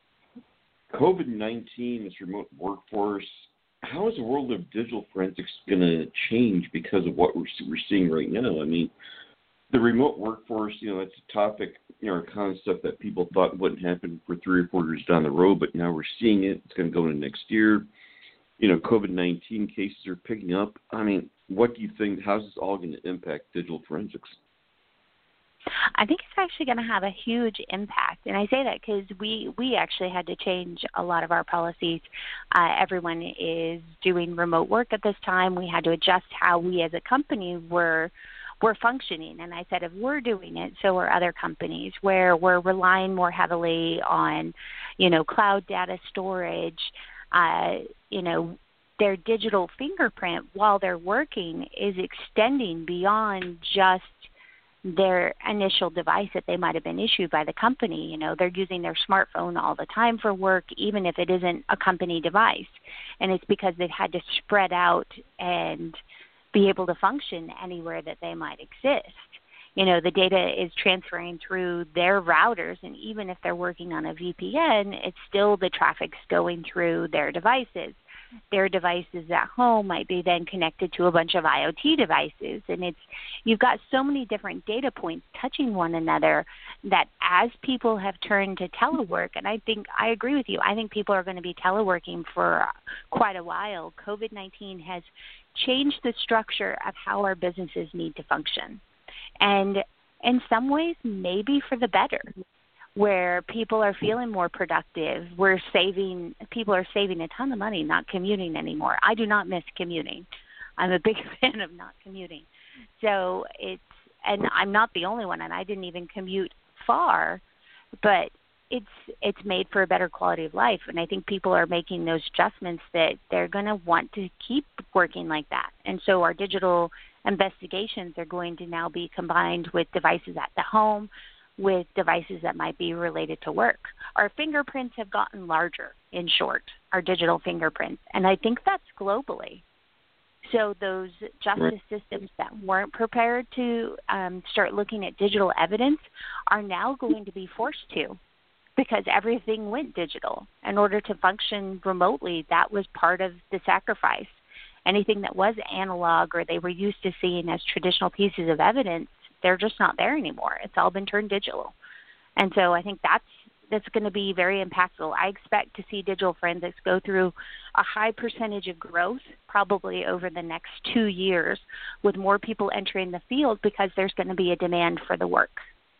COVID nineteen, this remote workforce, how is the world of digital forensics going to change because of what we're, we're seeing right now? I mean, the remote workforce, you know, that's a topic, you know, a concept that people thought wouldn't happen for three or four years down the road, but now we're seeing it. It's going to go into next year. You know, COVID nineteen cases are picking up. I mean, what do you think, how's this all going to impact digital forensics? I think it's actually going to have a huge impact. And I say that because we, we actually had to change a lot of our policies. Uh, everyone is doing remote work at this time. We had to adjust how we as a company were were functioning. And I said, if we're doing it, so are other companies, where we're relying more heavily on, you know, cloud data storage, uh, you know, their digital fingerprint while they're working is extending beyond just their initial device that they might have been issued by the company. You know, they're using their smartphone all the time for work, even if it isn't a company device. And it's because they've had to spread out and be able to function anywhere that they might exist. You know, the data is transferring through their routers, and even if they're working on a V P N, it's still the traffic's going through their devices. Their devices at home might be then connected to a bunch of IoT devices, and it's you've got so many different data points touching one another that as people have turned to telework, and I think I agree with you, I think people are going to be teleworking for quite a while. COVID nineteen has changed the structure of how our businesses need to function, and in some ways maybe for the better, where people are feeling more productive. We're saving, people are saving a ton of money not commuting anymore. I do not miss commuting. I'm a big fan of not commuting. So it's, and I'm not the only one, and I didn't even commute far, but it's it's made for a better quality of life. And I think people are making those adjustments that they're going to want to keep working like that. And so our digital investigations are going to now be combined with devices at the home, with devices that might be related to work. Our fingerprints have gotten larger, in short, our digital fingerprints, and I think that's globally. So those justice systems that weren't prepared to um, start looking at digital evidence are now going to be forced to, because everything went digital. In order to function remotely, that was part of the sacrifice. Anything that was analog or they were used to seeing as traditional pieces of evidence, they're just not there anymore. It's all been turned digital. And so I think that's that's going to be very impactful. I expect to see digital forensics go through a high percentage of growth probably over the next two years with more people entering the field because there's going to be a demand for the work.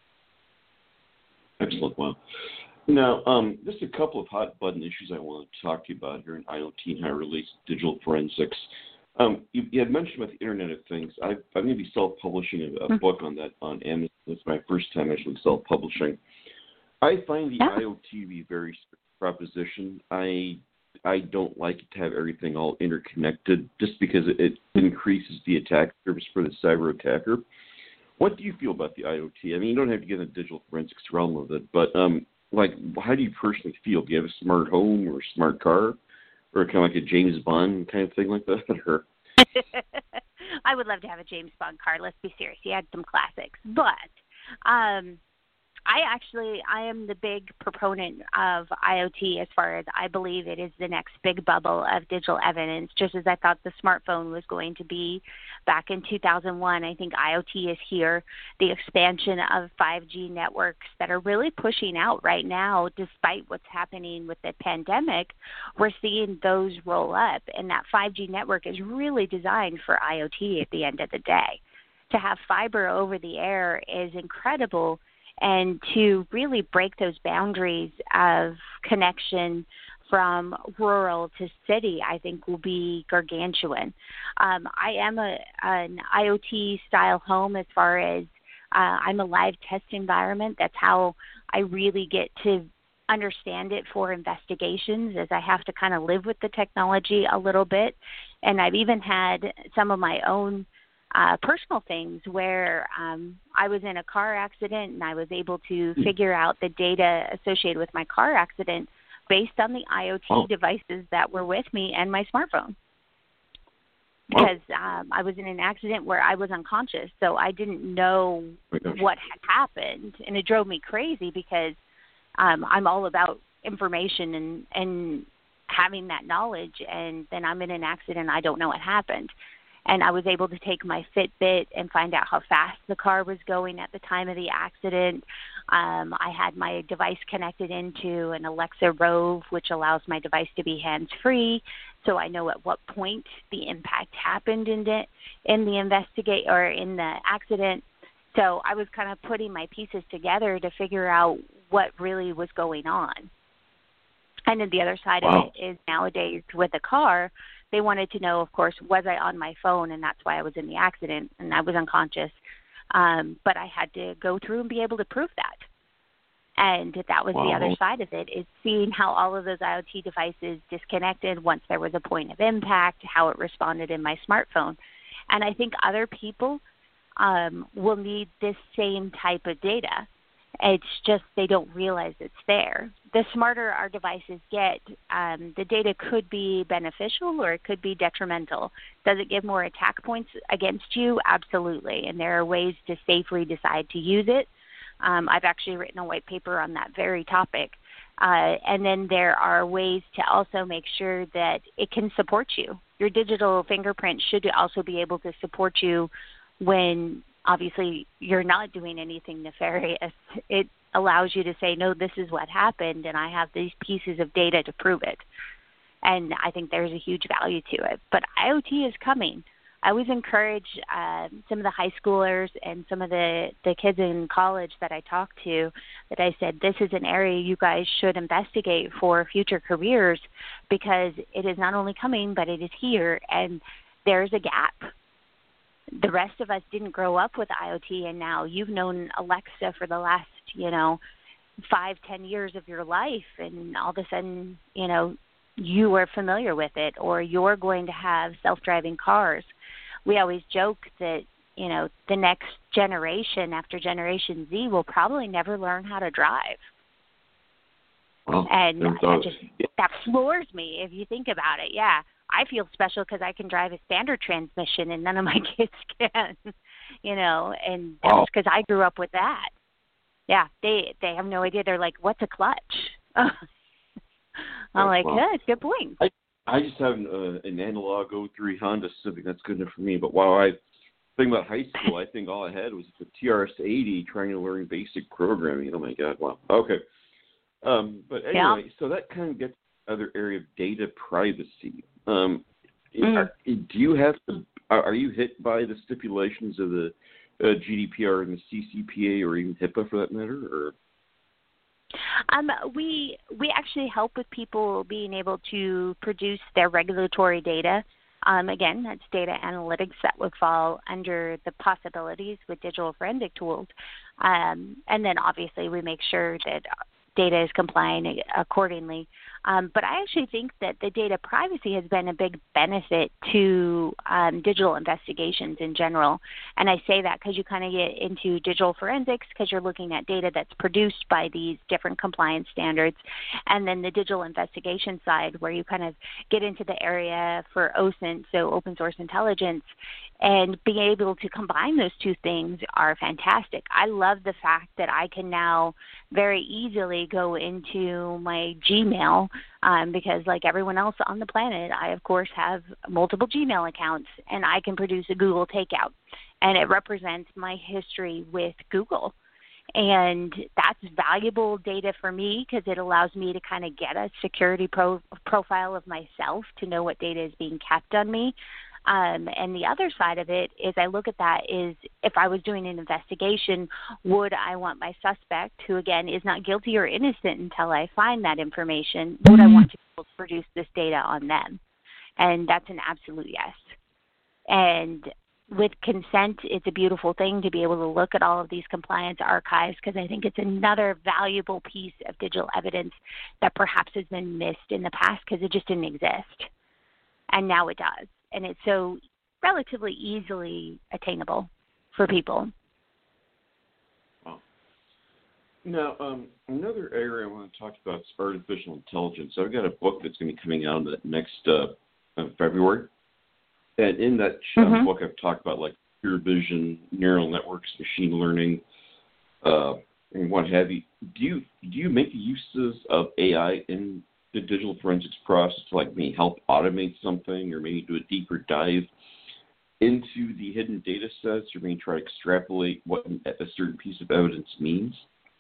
Excellent. Wow. Now, um, just a couple of hot button issues I want to talk to you about here in IoT and how it relates to digital forensics. Um, you, you had mentioned about the Internet of Things. I, I'm going to be self-publishing a, a mm-hmm. book on that on Amazon. It's my first time actually self-publishing. I find the yeah. IoT to be a very proposition. I I don't like it to have everything all interconnected just because it, it increases the attack surface for the cyber attacker. What do you feel about the IoT? I mean, you don't have to get in the digital forensics realm of it, but um, like, how do you personally feel? Do you have a smart home or a smart car? Or kind of like a James Bond kind of thing like that? Or I would love to have a James Bond car. Let's be serious. He had some classics. But um, I actually, I am the big proponent of IoT as far as I believe it is the next big bubble of digital evidence, just as I thought the smartphone was going to be back in two thousand one. I think IoT is here. The expansion of five G networks that are really pushing out right now, despite what's happening with the pandemic, we're seeing those roll up. And that five G network is really designed for IoT at the end of the day. To have fiber over the air is incredible. And to really break those boundaries of connection from rural to city, I think will be gargantuan. Um, I am a, an IoT-style home as far as uh, I'm a live test environment. That's how I really get to understand it for investigations, as I have to kind of live with the technology a little bit. And I've even had some of my own uh, personal things where um, I was in a car accident and I was able to figure out the data associated with my car accident based on the IoT oh. devices that were with me and my smartphone. Because um, I was in an accident where I was unconscious, so I didn't know what had happened. And it drove me crazy because um, I'm all about information and, and having that knowledge, and then I'm in an accident, I don't know what happened. And I was able to take my Fitbit and find out how fast the car was going at the time of the accident. Um, I had my device connected into an Alexa Rove, which allows my device to be hands-free, so I know at what point the impact happened in the, in the investigate or in the accident. So I was kind of putting my pieces together to figure out what really was going on. And then the other side wow. of it is nowadays with a car, they wanted to know, of course, was I on my phone, and that's why I was in the accident, and I was unconscious. Um, but I had to go through and be able to prove that. And that was wow. the other side of it, is seeing how all of those IoT devices disconnected once there was a point of impact, how it responded in my smartphone. And I think other people um, will need this same type of data. It's just they don't realize it's there. The smarter our devices get, um, the data could be beneficial or it could be detrimental. Does it give more attack points against you? Absolutely. And there are ways to safely decide to use it. Um, I've actually written a white paper on that very topic. Uh, and then there are ways to also make sure that it can support you. Your digital fingerprint should also be able to support you when obviously you're not doing anything nefarious. It allows you to say, no, this is what happened, and I have these pieces of data to prove it. And I think there's a huge value to it. But IoT is coming. I always encourage uh, some of the high schoolers and some of the, the kids in college that I talk to that I said, this is an area you guys should investigate for future careers, because it is not only coming, but it is here, and there's a gap. The rest of us didn't grow up with IoT, and now you've known Alexa for the last, you know, five, ten years of your life, and all of a sudden, you know, you are familiar with it, or you're going to have self-driving cars. We always joke that, you know, the next generation after Generation Z will probably never learn how to drive. Well, and that just that floors me if you think about it. Yeah, I feel special because I can drive a standard transmission and none of my kids can, you know, and that's wow. because I grew up with that. Yeah, they they have no idea. They're like, what's a clutch? I'm well, like, well, yeah, it's a good point. I, I just have an, uh, an analog oh three Honda Civic. That's good enough for me. But while I think about high school, I think all I had was the T R S eighty trying to learn basic programming. Oh, my God. Wow. Okay. Um, but anyway, yeah. so that kind of gets to the other area of data privacy. Um, mm. are, do you have to, are, are you hit by the stipulations of the uh, G D P R and the C C P A, or even HIPAA for that matter? Or? Um, we we actually help with people being able to produce their regulatory data. Um, again, that's data analytics that would fall under the possibilities with digital forensic tools. Um, and then obviously we make sure that data is complying accordingly. Um, but I actually think that the data privacy has been a big benefit to um, digital investigations in general. And I say that because you kind of get into digital forensics because you're looking at data that's produced by these different compliance standards. And then the digital investigation side where you kind of get into the area for O S I N T, so open source intelligence, and being able to combine those two things are fantastic. I love the fact that I can now very easily go into my Gmail um, because like everyone else on the planet, I, of course, have multiple Gmail accounts, and I can produce a Google takeout, and it represents my history with Google. And that's valuable data for me because it allows me to kind of get a security pro- profile of myself to know what data is being kept on me. Um, and the other side of it is I look at that is if I was doing an investigation, would I want my suspect, who again is not guilty or innocent until I find that information, would I want to be able to produce this data on them? And that's an absolute yes. And with consent, it's a beautiful thing to be able to look at all of these compliance archives, because I think it's another valuable piece of digital evidence that perhaps has been missed in the past because it just didn't exist. And now it does. And it's so relatively easily attainable for people. Wow. Now, um, another area I want to talk about is artificial intelligence. So I've got a book that's going to be coming out next uh, uh, February. And in that um, mm-hmm. book, I've talked about like computer vision, neural networks, machine learning, uh, and what have you. Do you do you make uses of A I in the digital forensics process to like maybe help automate something, or maybe do a deeper dive into the hidden data sets, or maybe try to extrapolate what a certain piece of evidence means?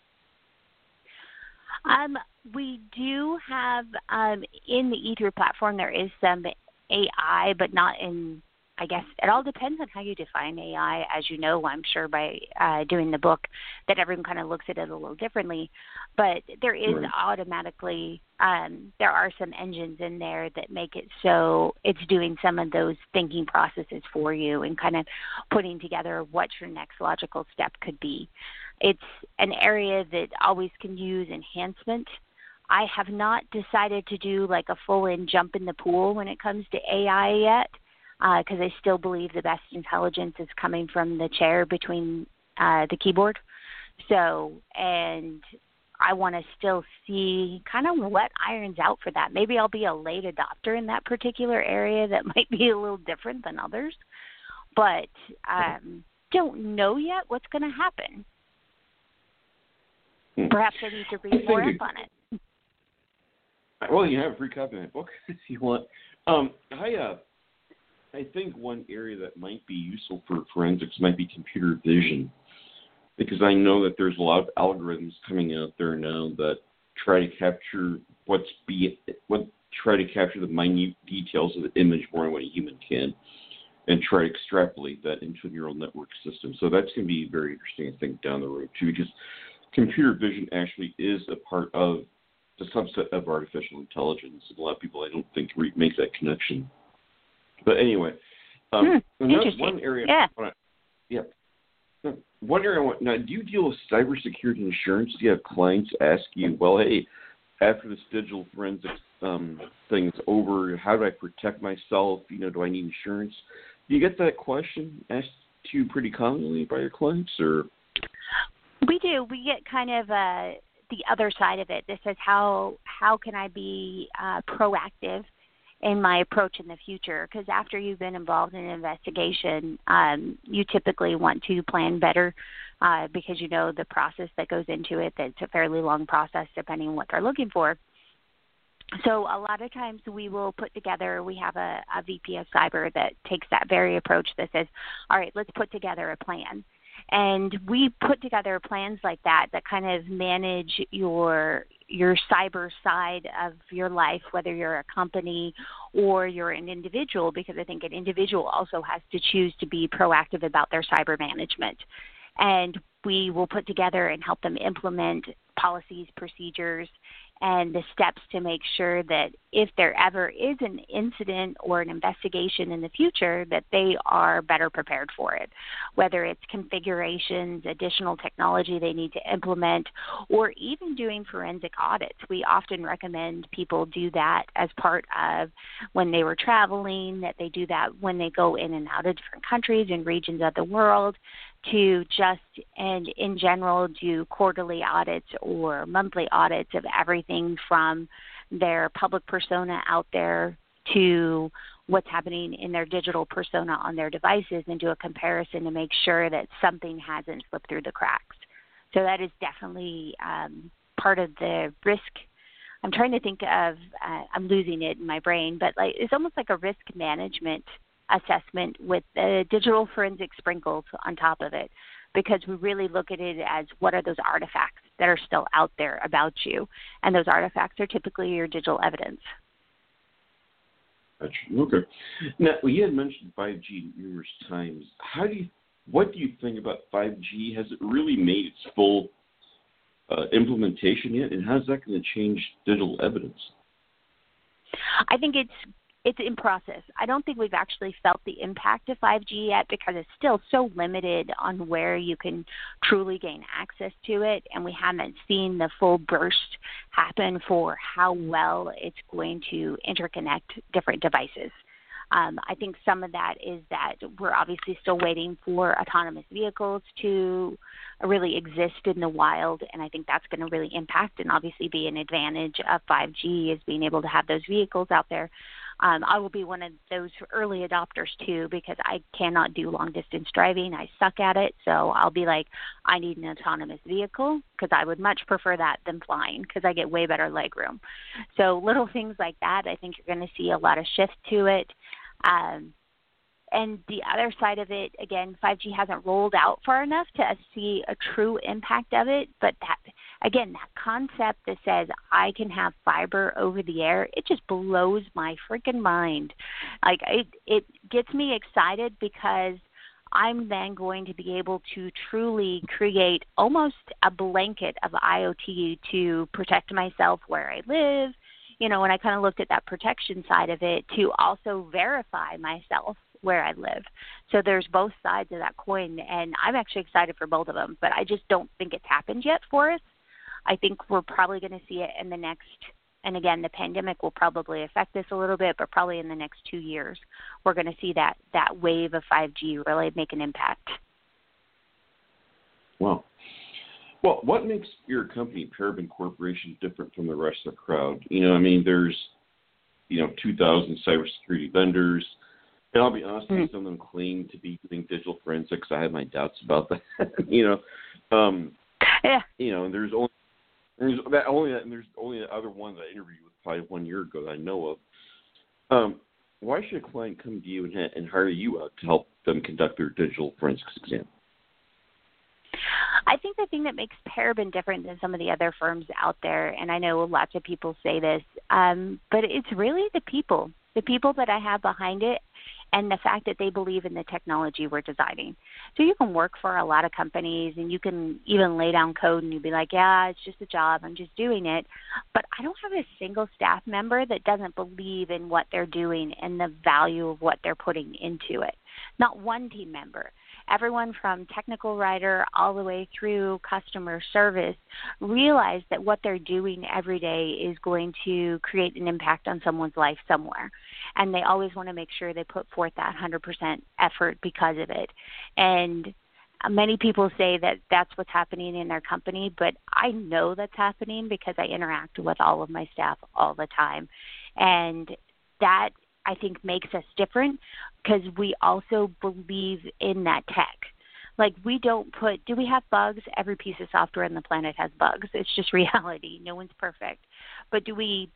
Um, we do have um, in the E three platform there is some A I, but not in, I guess, it all depends on how you define A I. As you know, I'm sure by uh, doing the book that everyone kind of looks at it a little differently. But there is right. automatically, um, there are some engines in there that make it so it's doing some of those thinking processes for you and kind of putting together what your next logical step could be. It's an area that always can use enhancement. I have not decided to do like a full-in jump in the pool when it comes to A I yet, because uh, I still believe the best intelligence is coming from the chair between uh, the keyboard. So, and I want to still see kind of what irons out for that. Maybe I'll be a late adopter in that particular area that might be a little different than others, but um, don't know yet what's going to happen. Perhaps I need to read more up on it. Well, you have a free copy of that book if you want. Um, I, uh, I think one area that might be useful for forensics might be computer vision, because I know that there's a lot of algorithms coming out there now that try to capture what's be what try to capture the minute details of the image more than what a human can, and try to extrapolate that into a neural network system. So that's going to be very interesting, I think, down the road too, because computer vision actually is a part of the subset of artificial intelligence. A lot of people, I don't think, re- make that connection. But anyway, um, hmm, another one area. Yeah. I wanna, yeah. One area. I want, now, do you deal with cybersecurity insurance? Do you have clients ask you, well, hey, after this digital forensics um, thing is over, how do I protect myself? You know, do I need insurance? Do you get that question asked to you pretty commonly by your clients, or? We do. We get kind of uh, the other side of it. This is how how can I be uh, proactive in my approach in the future? Because after you've been involved in an investigation, um, you typically want to plan better uh, because you know the process that goes into it. That it's a fairly long process depending on what they're looking for. So a lot of times we will put together, we have a, a V P of cyber that takes that very approach that says, all right, let's put together a plan. And we put together plans like that that kind of manage your your cyber side of your life, whether you're a company or you're an individual, because I think an individual also has to choose to be proactive about their cyber management. And we will put together and help them implement policies, procedures, and the steps to make sure that if there ever is an incident or an investigation in the future, that they are better prepared for it, whether it's configurations, additional technology they need to implement, or even doing forensic audits. We often recommend people do that as part of when they were traveling, that they do that when they go in and out of different countries and regions of the world, to just, and in general, do quarterly audits or monthly audits of everything from their public persona out there to what's happening in their digital persona on their devices, and do a comparison to make sure that something hasn't slipped through the cracks. So that is definitely um, part of the risk. I'm trying to think of, uh, I'm losing it in my brain, but like it's almost like a risk management assessment with the digital forensic sprinkles on top of it, because we really look at it as what are those artifacts that are still out there about you, and those artifacts are typically your digital evidence. Gotcha. Okay. Now, you had mentioned five G numerous times. How do you, what do you think about five G? Has it really made its full uh, implementation yet, and how's that going to change digital evidence? I think it's it's in process. I don't think we've actually felt the impact of five G yet because it's still so limited on where you can truly gain access to it, and we haven't seen the full burst happen for how well it's going to interconnect different devices. Um, I think some of that is that we're obviously still waiting for autonomous vehicles to really exist in the wild, and I think that's going to really impact and obviously be an advantage of five G is being able to have those vehicles out there. Um, I will be one of those early adopters too because I cannot do long distance driving. I suck at it, so I'll be like, I need an autonomous vehicle because I would much prefer that than flying because I get way better leg room. So little things like that, I think you're going to see a lot of shift to it. Um, and the other side of it, again, five G hasn't rolled out far enough to see a true impact of it. But that, again, that concept that says I can have fiber over the air, it just blows my freaking mind. Like it, it gets me excited because I'm then going to be able to truly create almost a blanket of IoT to protect myself where I live. You know, when I kind of looked at that protection side of it to also verify myself where I live. So there's both sides of that coin, and I'm actually excited for both of them, but I just don't think it's happened yet for us. I think we're probably going to see it in the next, and again, the pandemic will probably affect this a little bit, but probably in the next two years, we're going to see that, that wave of five G really make an impact. Wow. Well, what makes your company, Parabon Corporation, different from the rest of the crowd? You know, I mean, there's, you know, two thousand cybersecurity vendors. And I'll be honest, mm-hmm. some of them claim to be doing digital forensics. I have my doubts about that. you know, um, yeah. You know, and there's only there's that only and there's only the other one that I interviewed with probably one year ago that I know of. Um, why should a client come to you and, and hire you out to help them conduct their digital forensics exam? I think the thing that makes Parabon different than some of the other firms out there, and I know lots of people say this, um, but it's really the people, the people that I have behind it, and the fact that they believe in the technology we're designing. So you can work for a lot of companies, and you can even lay down code, and you'd be like, yeah, it's just a job, I'm just doing it. But I don't have a single staff member that doesn't believe in what they're doing and the value of what they're putting into it. Not one team member. Everyone from technical writer all the way through customer service realize that what they're doing every day is going to create an impact on someone's life somewhere. And they always want to make sure they put forth that one hundred percent effort because of it. And many people say that that's what's happening in their company, but I know that's happening because I interact with all of my staff all the time. And that, I think, makes us different because we also believe in that tech. Like, we don't put, do we have bugs? Every piece of software on the planet has bugs. It's just reality. No one's perfect. But do we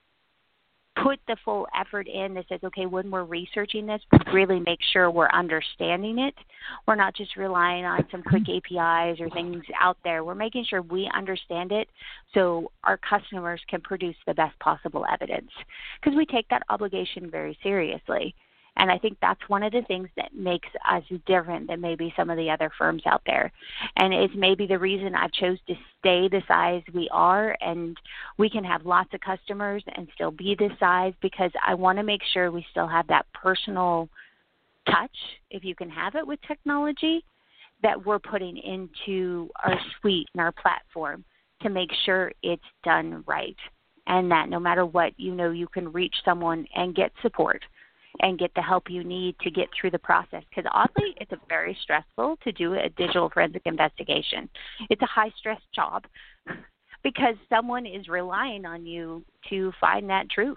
put the full effort in that says, okay, when we're researching this, we really make sure we're understanding it. We're not just relying on some quick A P Is or things out there. We're making sure we understand it so our customers can produce the best possible evidence because we take that obligation very seriously. And I think that's one of the things that makes us different than maybe some of the other firms out there. And it's maybe the reason I've chose to stay the size we are, and we can have lots of customers and still be this size because I want to make sure we still have that personal touch, if you can have it with technology, that we're putting into our suite and our platform to make sure it's done right. And that no matter what, you know, you can reach someone and get support and get the help you need to get through the process. Because oddly, it's a very stressful to do a digital forensic investigation. It's a high-stress job because someone is relying on you to find that truth.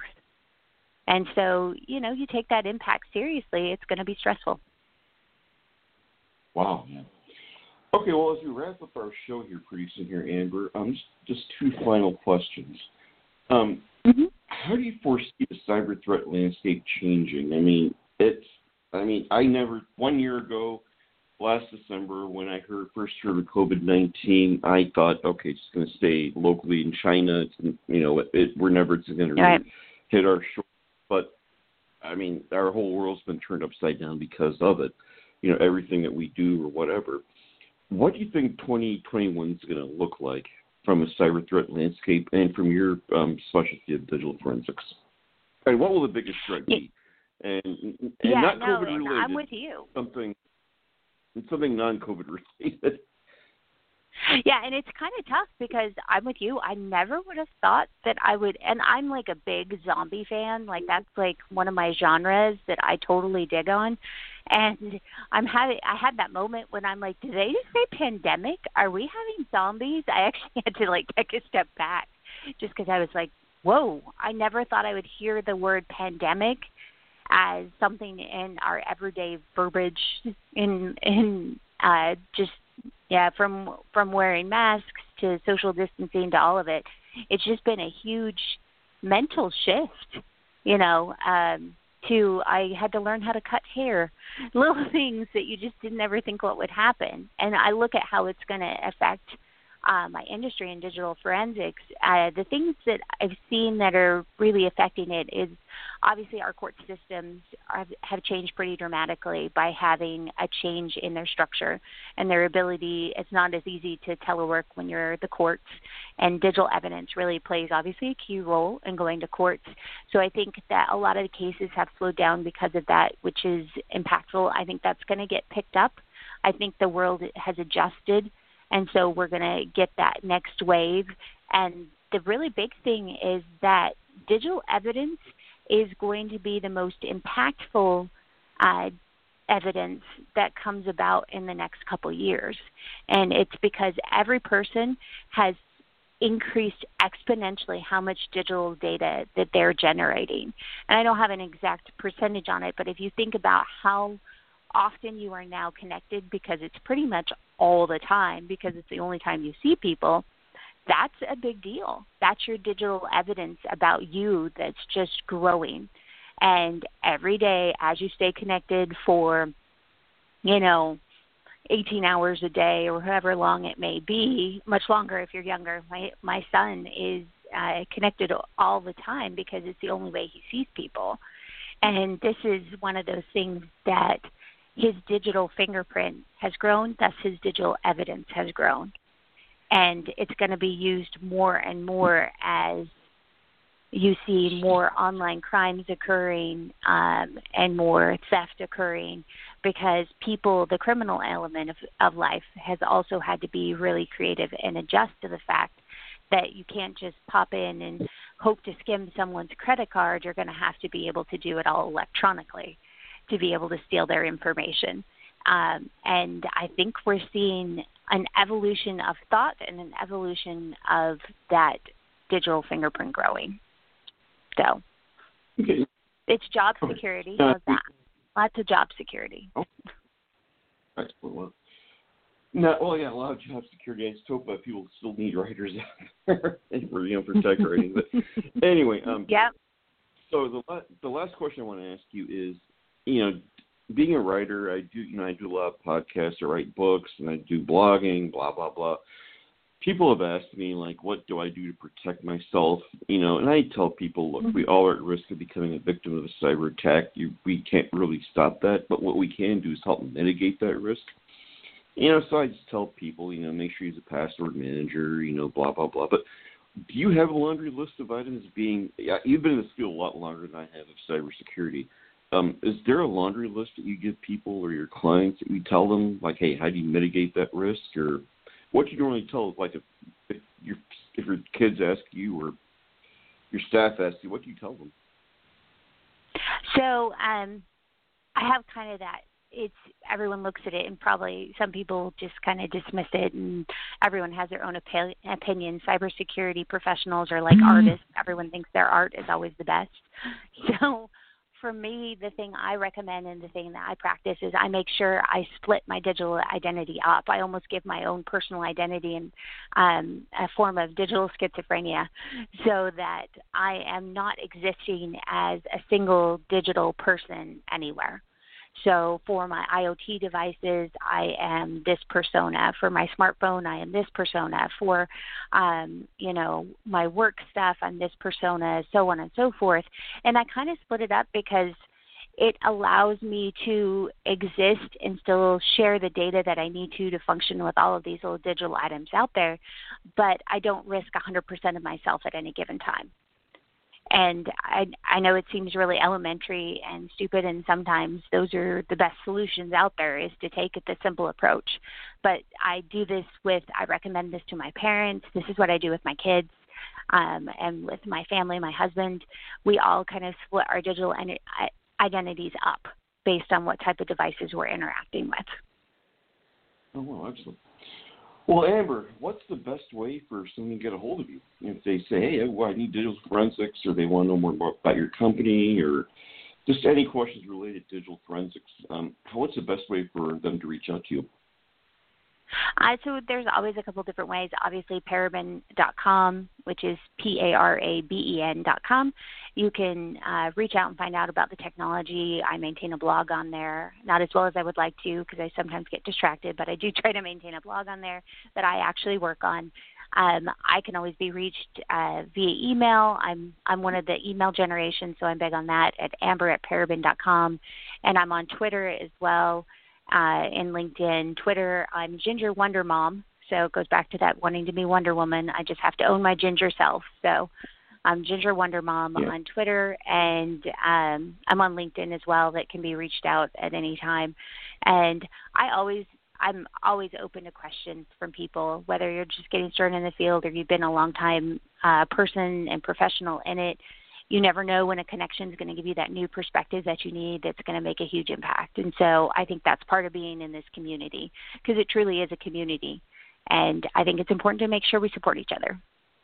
And so, you know, you take that impact seriously, it's going to be stressful. Wow. Okay, well, as we wrap up our show here pretty soon here, Amber, um, just, just two final questions. Um, mm-hmm. How do you foresee the cyber threat landscape changing? I mean, it's, I mean, I never, one year ago, last December, when I heard first heard of COVID nineteen, I thought, okay, it's going to stay locally in China. It's, you know, it, it, we're never going to really right. hit our shore. But, I mean, our whole world's been turned upside down because of it. You know, everything that we do or whatever. What do you think twenty twenty-one is going to look like from a cyber threat landscape and from your um, specialty of digital forensics? And what will the biggest threat be and and yeah, not no, COVID and related. I'm with you. Something something non-COVID related. Yeah, and it's kind of tough because I'm with you. I never would have thought that I would, and I'm like a big zombie fan. Like that's like one of my genres that I totally dig on. And I'm having, I had that moment when I'm like, did they just say pandemic? Are we having zombies? I actually had to like take a step back just because I was like, whoa, I never thought I would hear the word pandemic as something in our everyday verbiage in, in, uh, just, yeah, from from wearing masks to social distancing to all of it, it's just been a huge mental shift, you know, um, to I had to learn how to cut hair, little things that you just didn't ever think what would happen. And I look at how it's going to affect uh, my industry in digital forensics. Uh, the things that I've seen that are really affecting it is obviously our court systems have, have changed pretty dramatically by having a change in their structure and their ability. It's not as easy to telework when you're at the courts, and digital evidence really plays obviously a key role in going to courts. So I think that a lot of the cases have slowed down because of that, which is impactful. I think that's going to get picked up. I think the world has adjusted, and so we're going to get that next wave. And the really big thing is that digital evidence is going to be the most impactful uh, evidence that comes about in the next couple years. And it's because every person has increased exponentially how much digital data that they're generating. And I don't have an exact percentage on it, but if you think about how often you are now connected, because it's pretty much all the time, because it's the only time you see people, that's a big deal. That's your digital evidence about you that's just growing. And every day as you stay connected for, you know, eighteen hours a day or however long it may be, much longer if you're younger. My my son is uh, connected all the time because it's the only way he sees people. And this is one of those things that his digital fingerprint has grown, thus his digital evidence has grown. And it's going to be used more and more as you see more online crimes occurring um, and more theft occurring, because people, the criminal element of, of life has also had to be really creative and adjust to the fact that you can't just pop in and hope to skim someone's credit card. You're going to have to be able to do it all electronically to be able to steal their information. Um, and I think we're seeing an evolution of thought and an evolution of that digital fingerprint growing. So Okay. it's job Okay. security. Uh, How's that? Lots of job security. Oh. Excellent. Well, no, well, yeah, a lot of job security. I just hope uh, people still need writers out there for, you know, for tech writing. But anyway, um, Yep. So the la- the last question I want to ask you is, you know, being a writer, I do, you know, I do a lot of podcasts, I write books, and I do blogging, blah, blah, blah. People have asked me, like, what do I do to protect myself? You know, and I tell people, look, we all are at risk of becoming a victim of a cyber attack. You, we can't really stop that, but what we can do is help mitigate that risk. You know, so I just tell people, you know, make sure you use a password manager, you know, blah, blah, blah. But do you have a laundry list of items being, yeah, you've been in this field a lot longer than I have of cybersecurity. Um, is there a laundry list that you give people or your clients that you tell them, like, hey, how do you mitigate that risk? Or what do you normally tell, like, if, if, your, if your kids ask you or your staff asks you, what do you tell them? So um, I have kind of that. It's everyone looks at it, and probably some people just kind of dismiss it, and everyone has their own op- opinion. Cybersecurity professionals are like mm-hmm. artists. Everyone thinks their art is always the best. So for me, the thing I recommend and the thing that I practice is I make sure I split my digital identity up. I almost give my own personal identity in um, a form of digital schizophrenia, so that I am not existing as a single digital person anywhere. So for my IoT devices, I am this persona. For my smartphone, I am this persona. For, um, you know, my work stuff, I'm this persona, so on and so forth. And I kind of split it up because it allows me to exist and still share the data that I need to to function with all of these little digital items out there, but I don't risk one hundred percent of myself at any given time. And I, I know it seems really elementary and stupid, and sometimes those are the best solutions out there, is to take the simple approach. But I do this with, I recommend this to my parents. This is what I do with my kids um, and with my family, my husband. We all kind of split our digital en- identities up based on what type of devices we're interacting with. Oh, well, excellent. Well, Amber, what's the best way for someone to get a hold of you? If they say, hey, well, I need digital forensics, or they want to know more about your company, or just any questions related to digital forensics, um, what's the best way for them to reach out to you? Uh, so there's always a couple different ways. Obviously, paraben dot com, which is P A R A B E N dot com. You can uh, reach out and find out about the technology. I maintain a blog on there, not as well as I would like to because I sometimes get distracted, but I do try to maintain a blog on there that I actually work on. Um, I can always be reached uh, via email. I'm I'm one of the email generation, so I'm big on that at amber at paraben dot com. And I'm on Twitter as well. Uh, in LinkedIn, Twitter, I'm Ginger Wonder Mom, so it goes back to that wanting to be Wonder Woman. I just have to own my ginger self. So I'm Ginger Wonder Mom yeah. on Twitter, and um, I'm on LinkedIn as well. That can be reached out at any time. And I always, I'm always open to questions from people, whether you're just getting started in the field or you've been a long time uh, person and professional in it. You never know when a connection is going to give you that new perspective that you need that's going to make a huge impact. And so I think that's part of being in this community, because it truly is a community. And I think it's important to make sure we support each other.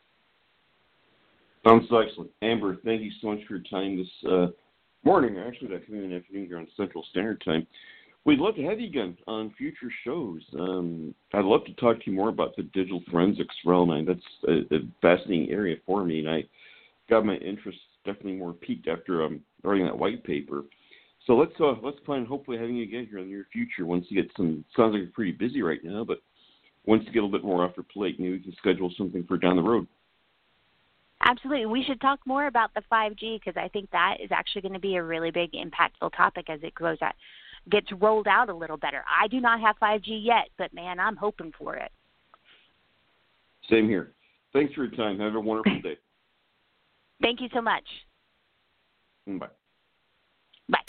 Sounds excellent. Amber, thank you so much for your time this uh, morning. Actually, that coming in the afternoon here on Central Standard Time. We'd love to have you again on future shows. Um, I'd love to talk to you more about the digital forensics realm. And that's a, a fascinating area for me, and I got my interest definitely more peaked after um, writing that white paper. So let's uh, let's plan hopefully having you again here in the near future once you get some, sounds like you're pretty busy right now, but once you get a little bit more off your plate, maybe we can schedule something for down the road. Absolutely. We should talk more about the five G, because I think that is actually going to be a really big impactful topic as it grows out, gets rolled out a little better. I do not have five G yet, but man, I'm hoping for it. Same here. Thanks for your time. Have a wonderful day. Thank you so much. Bye.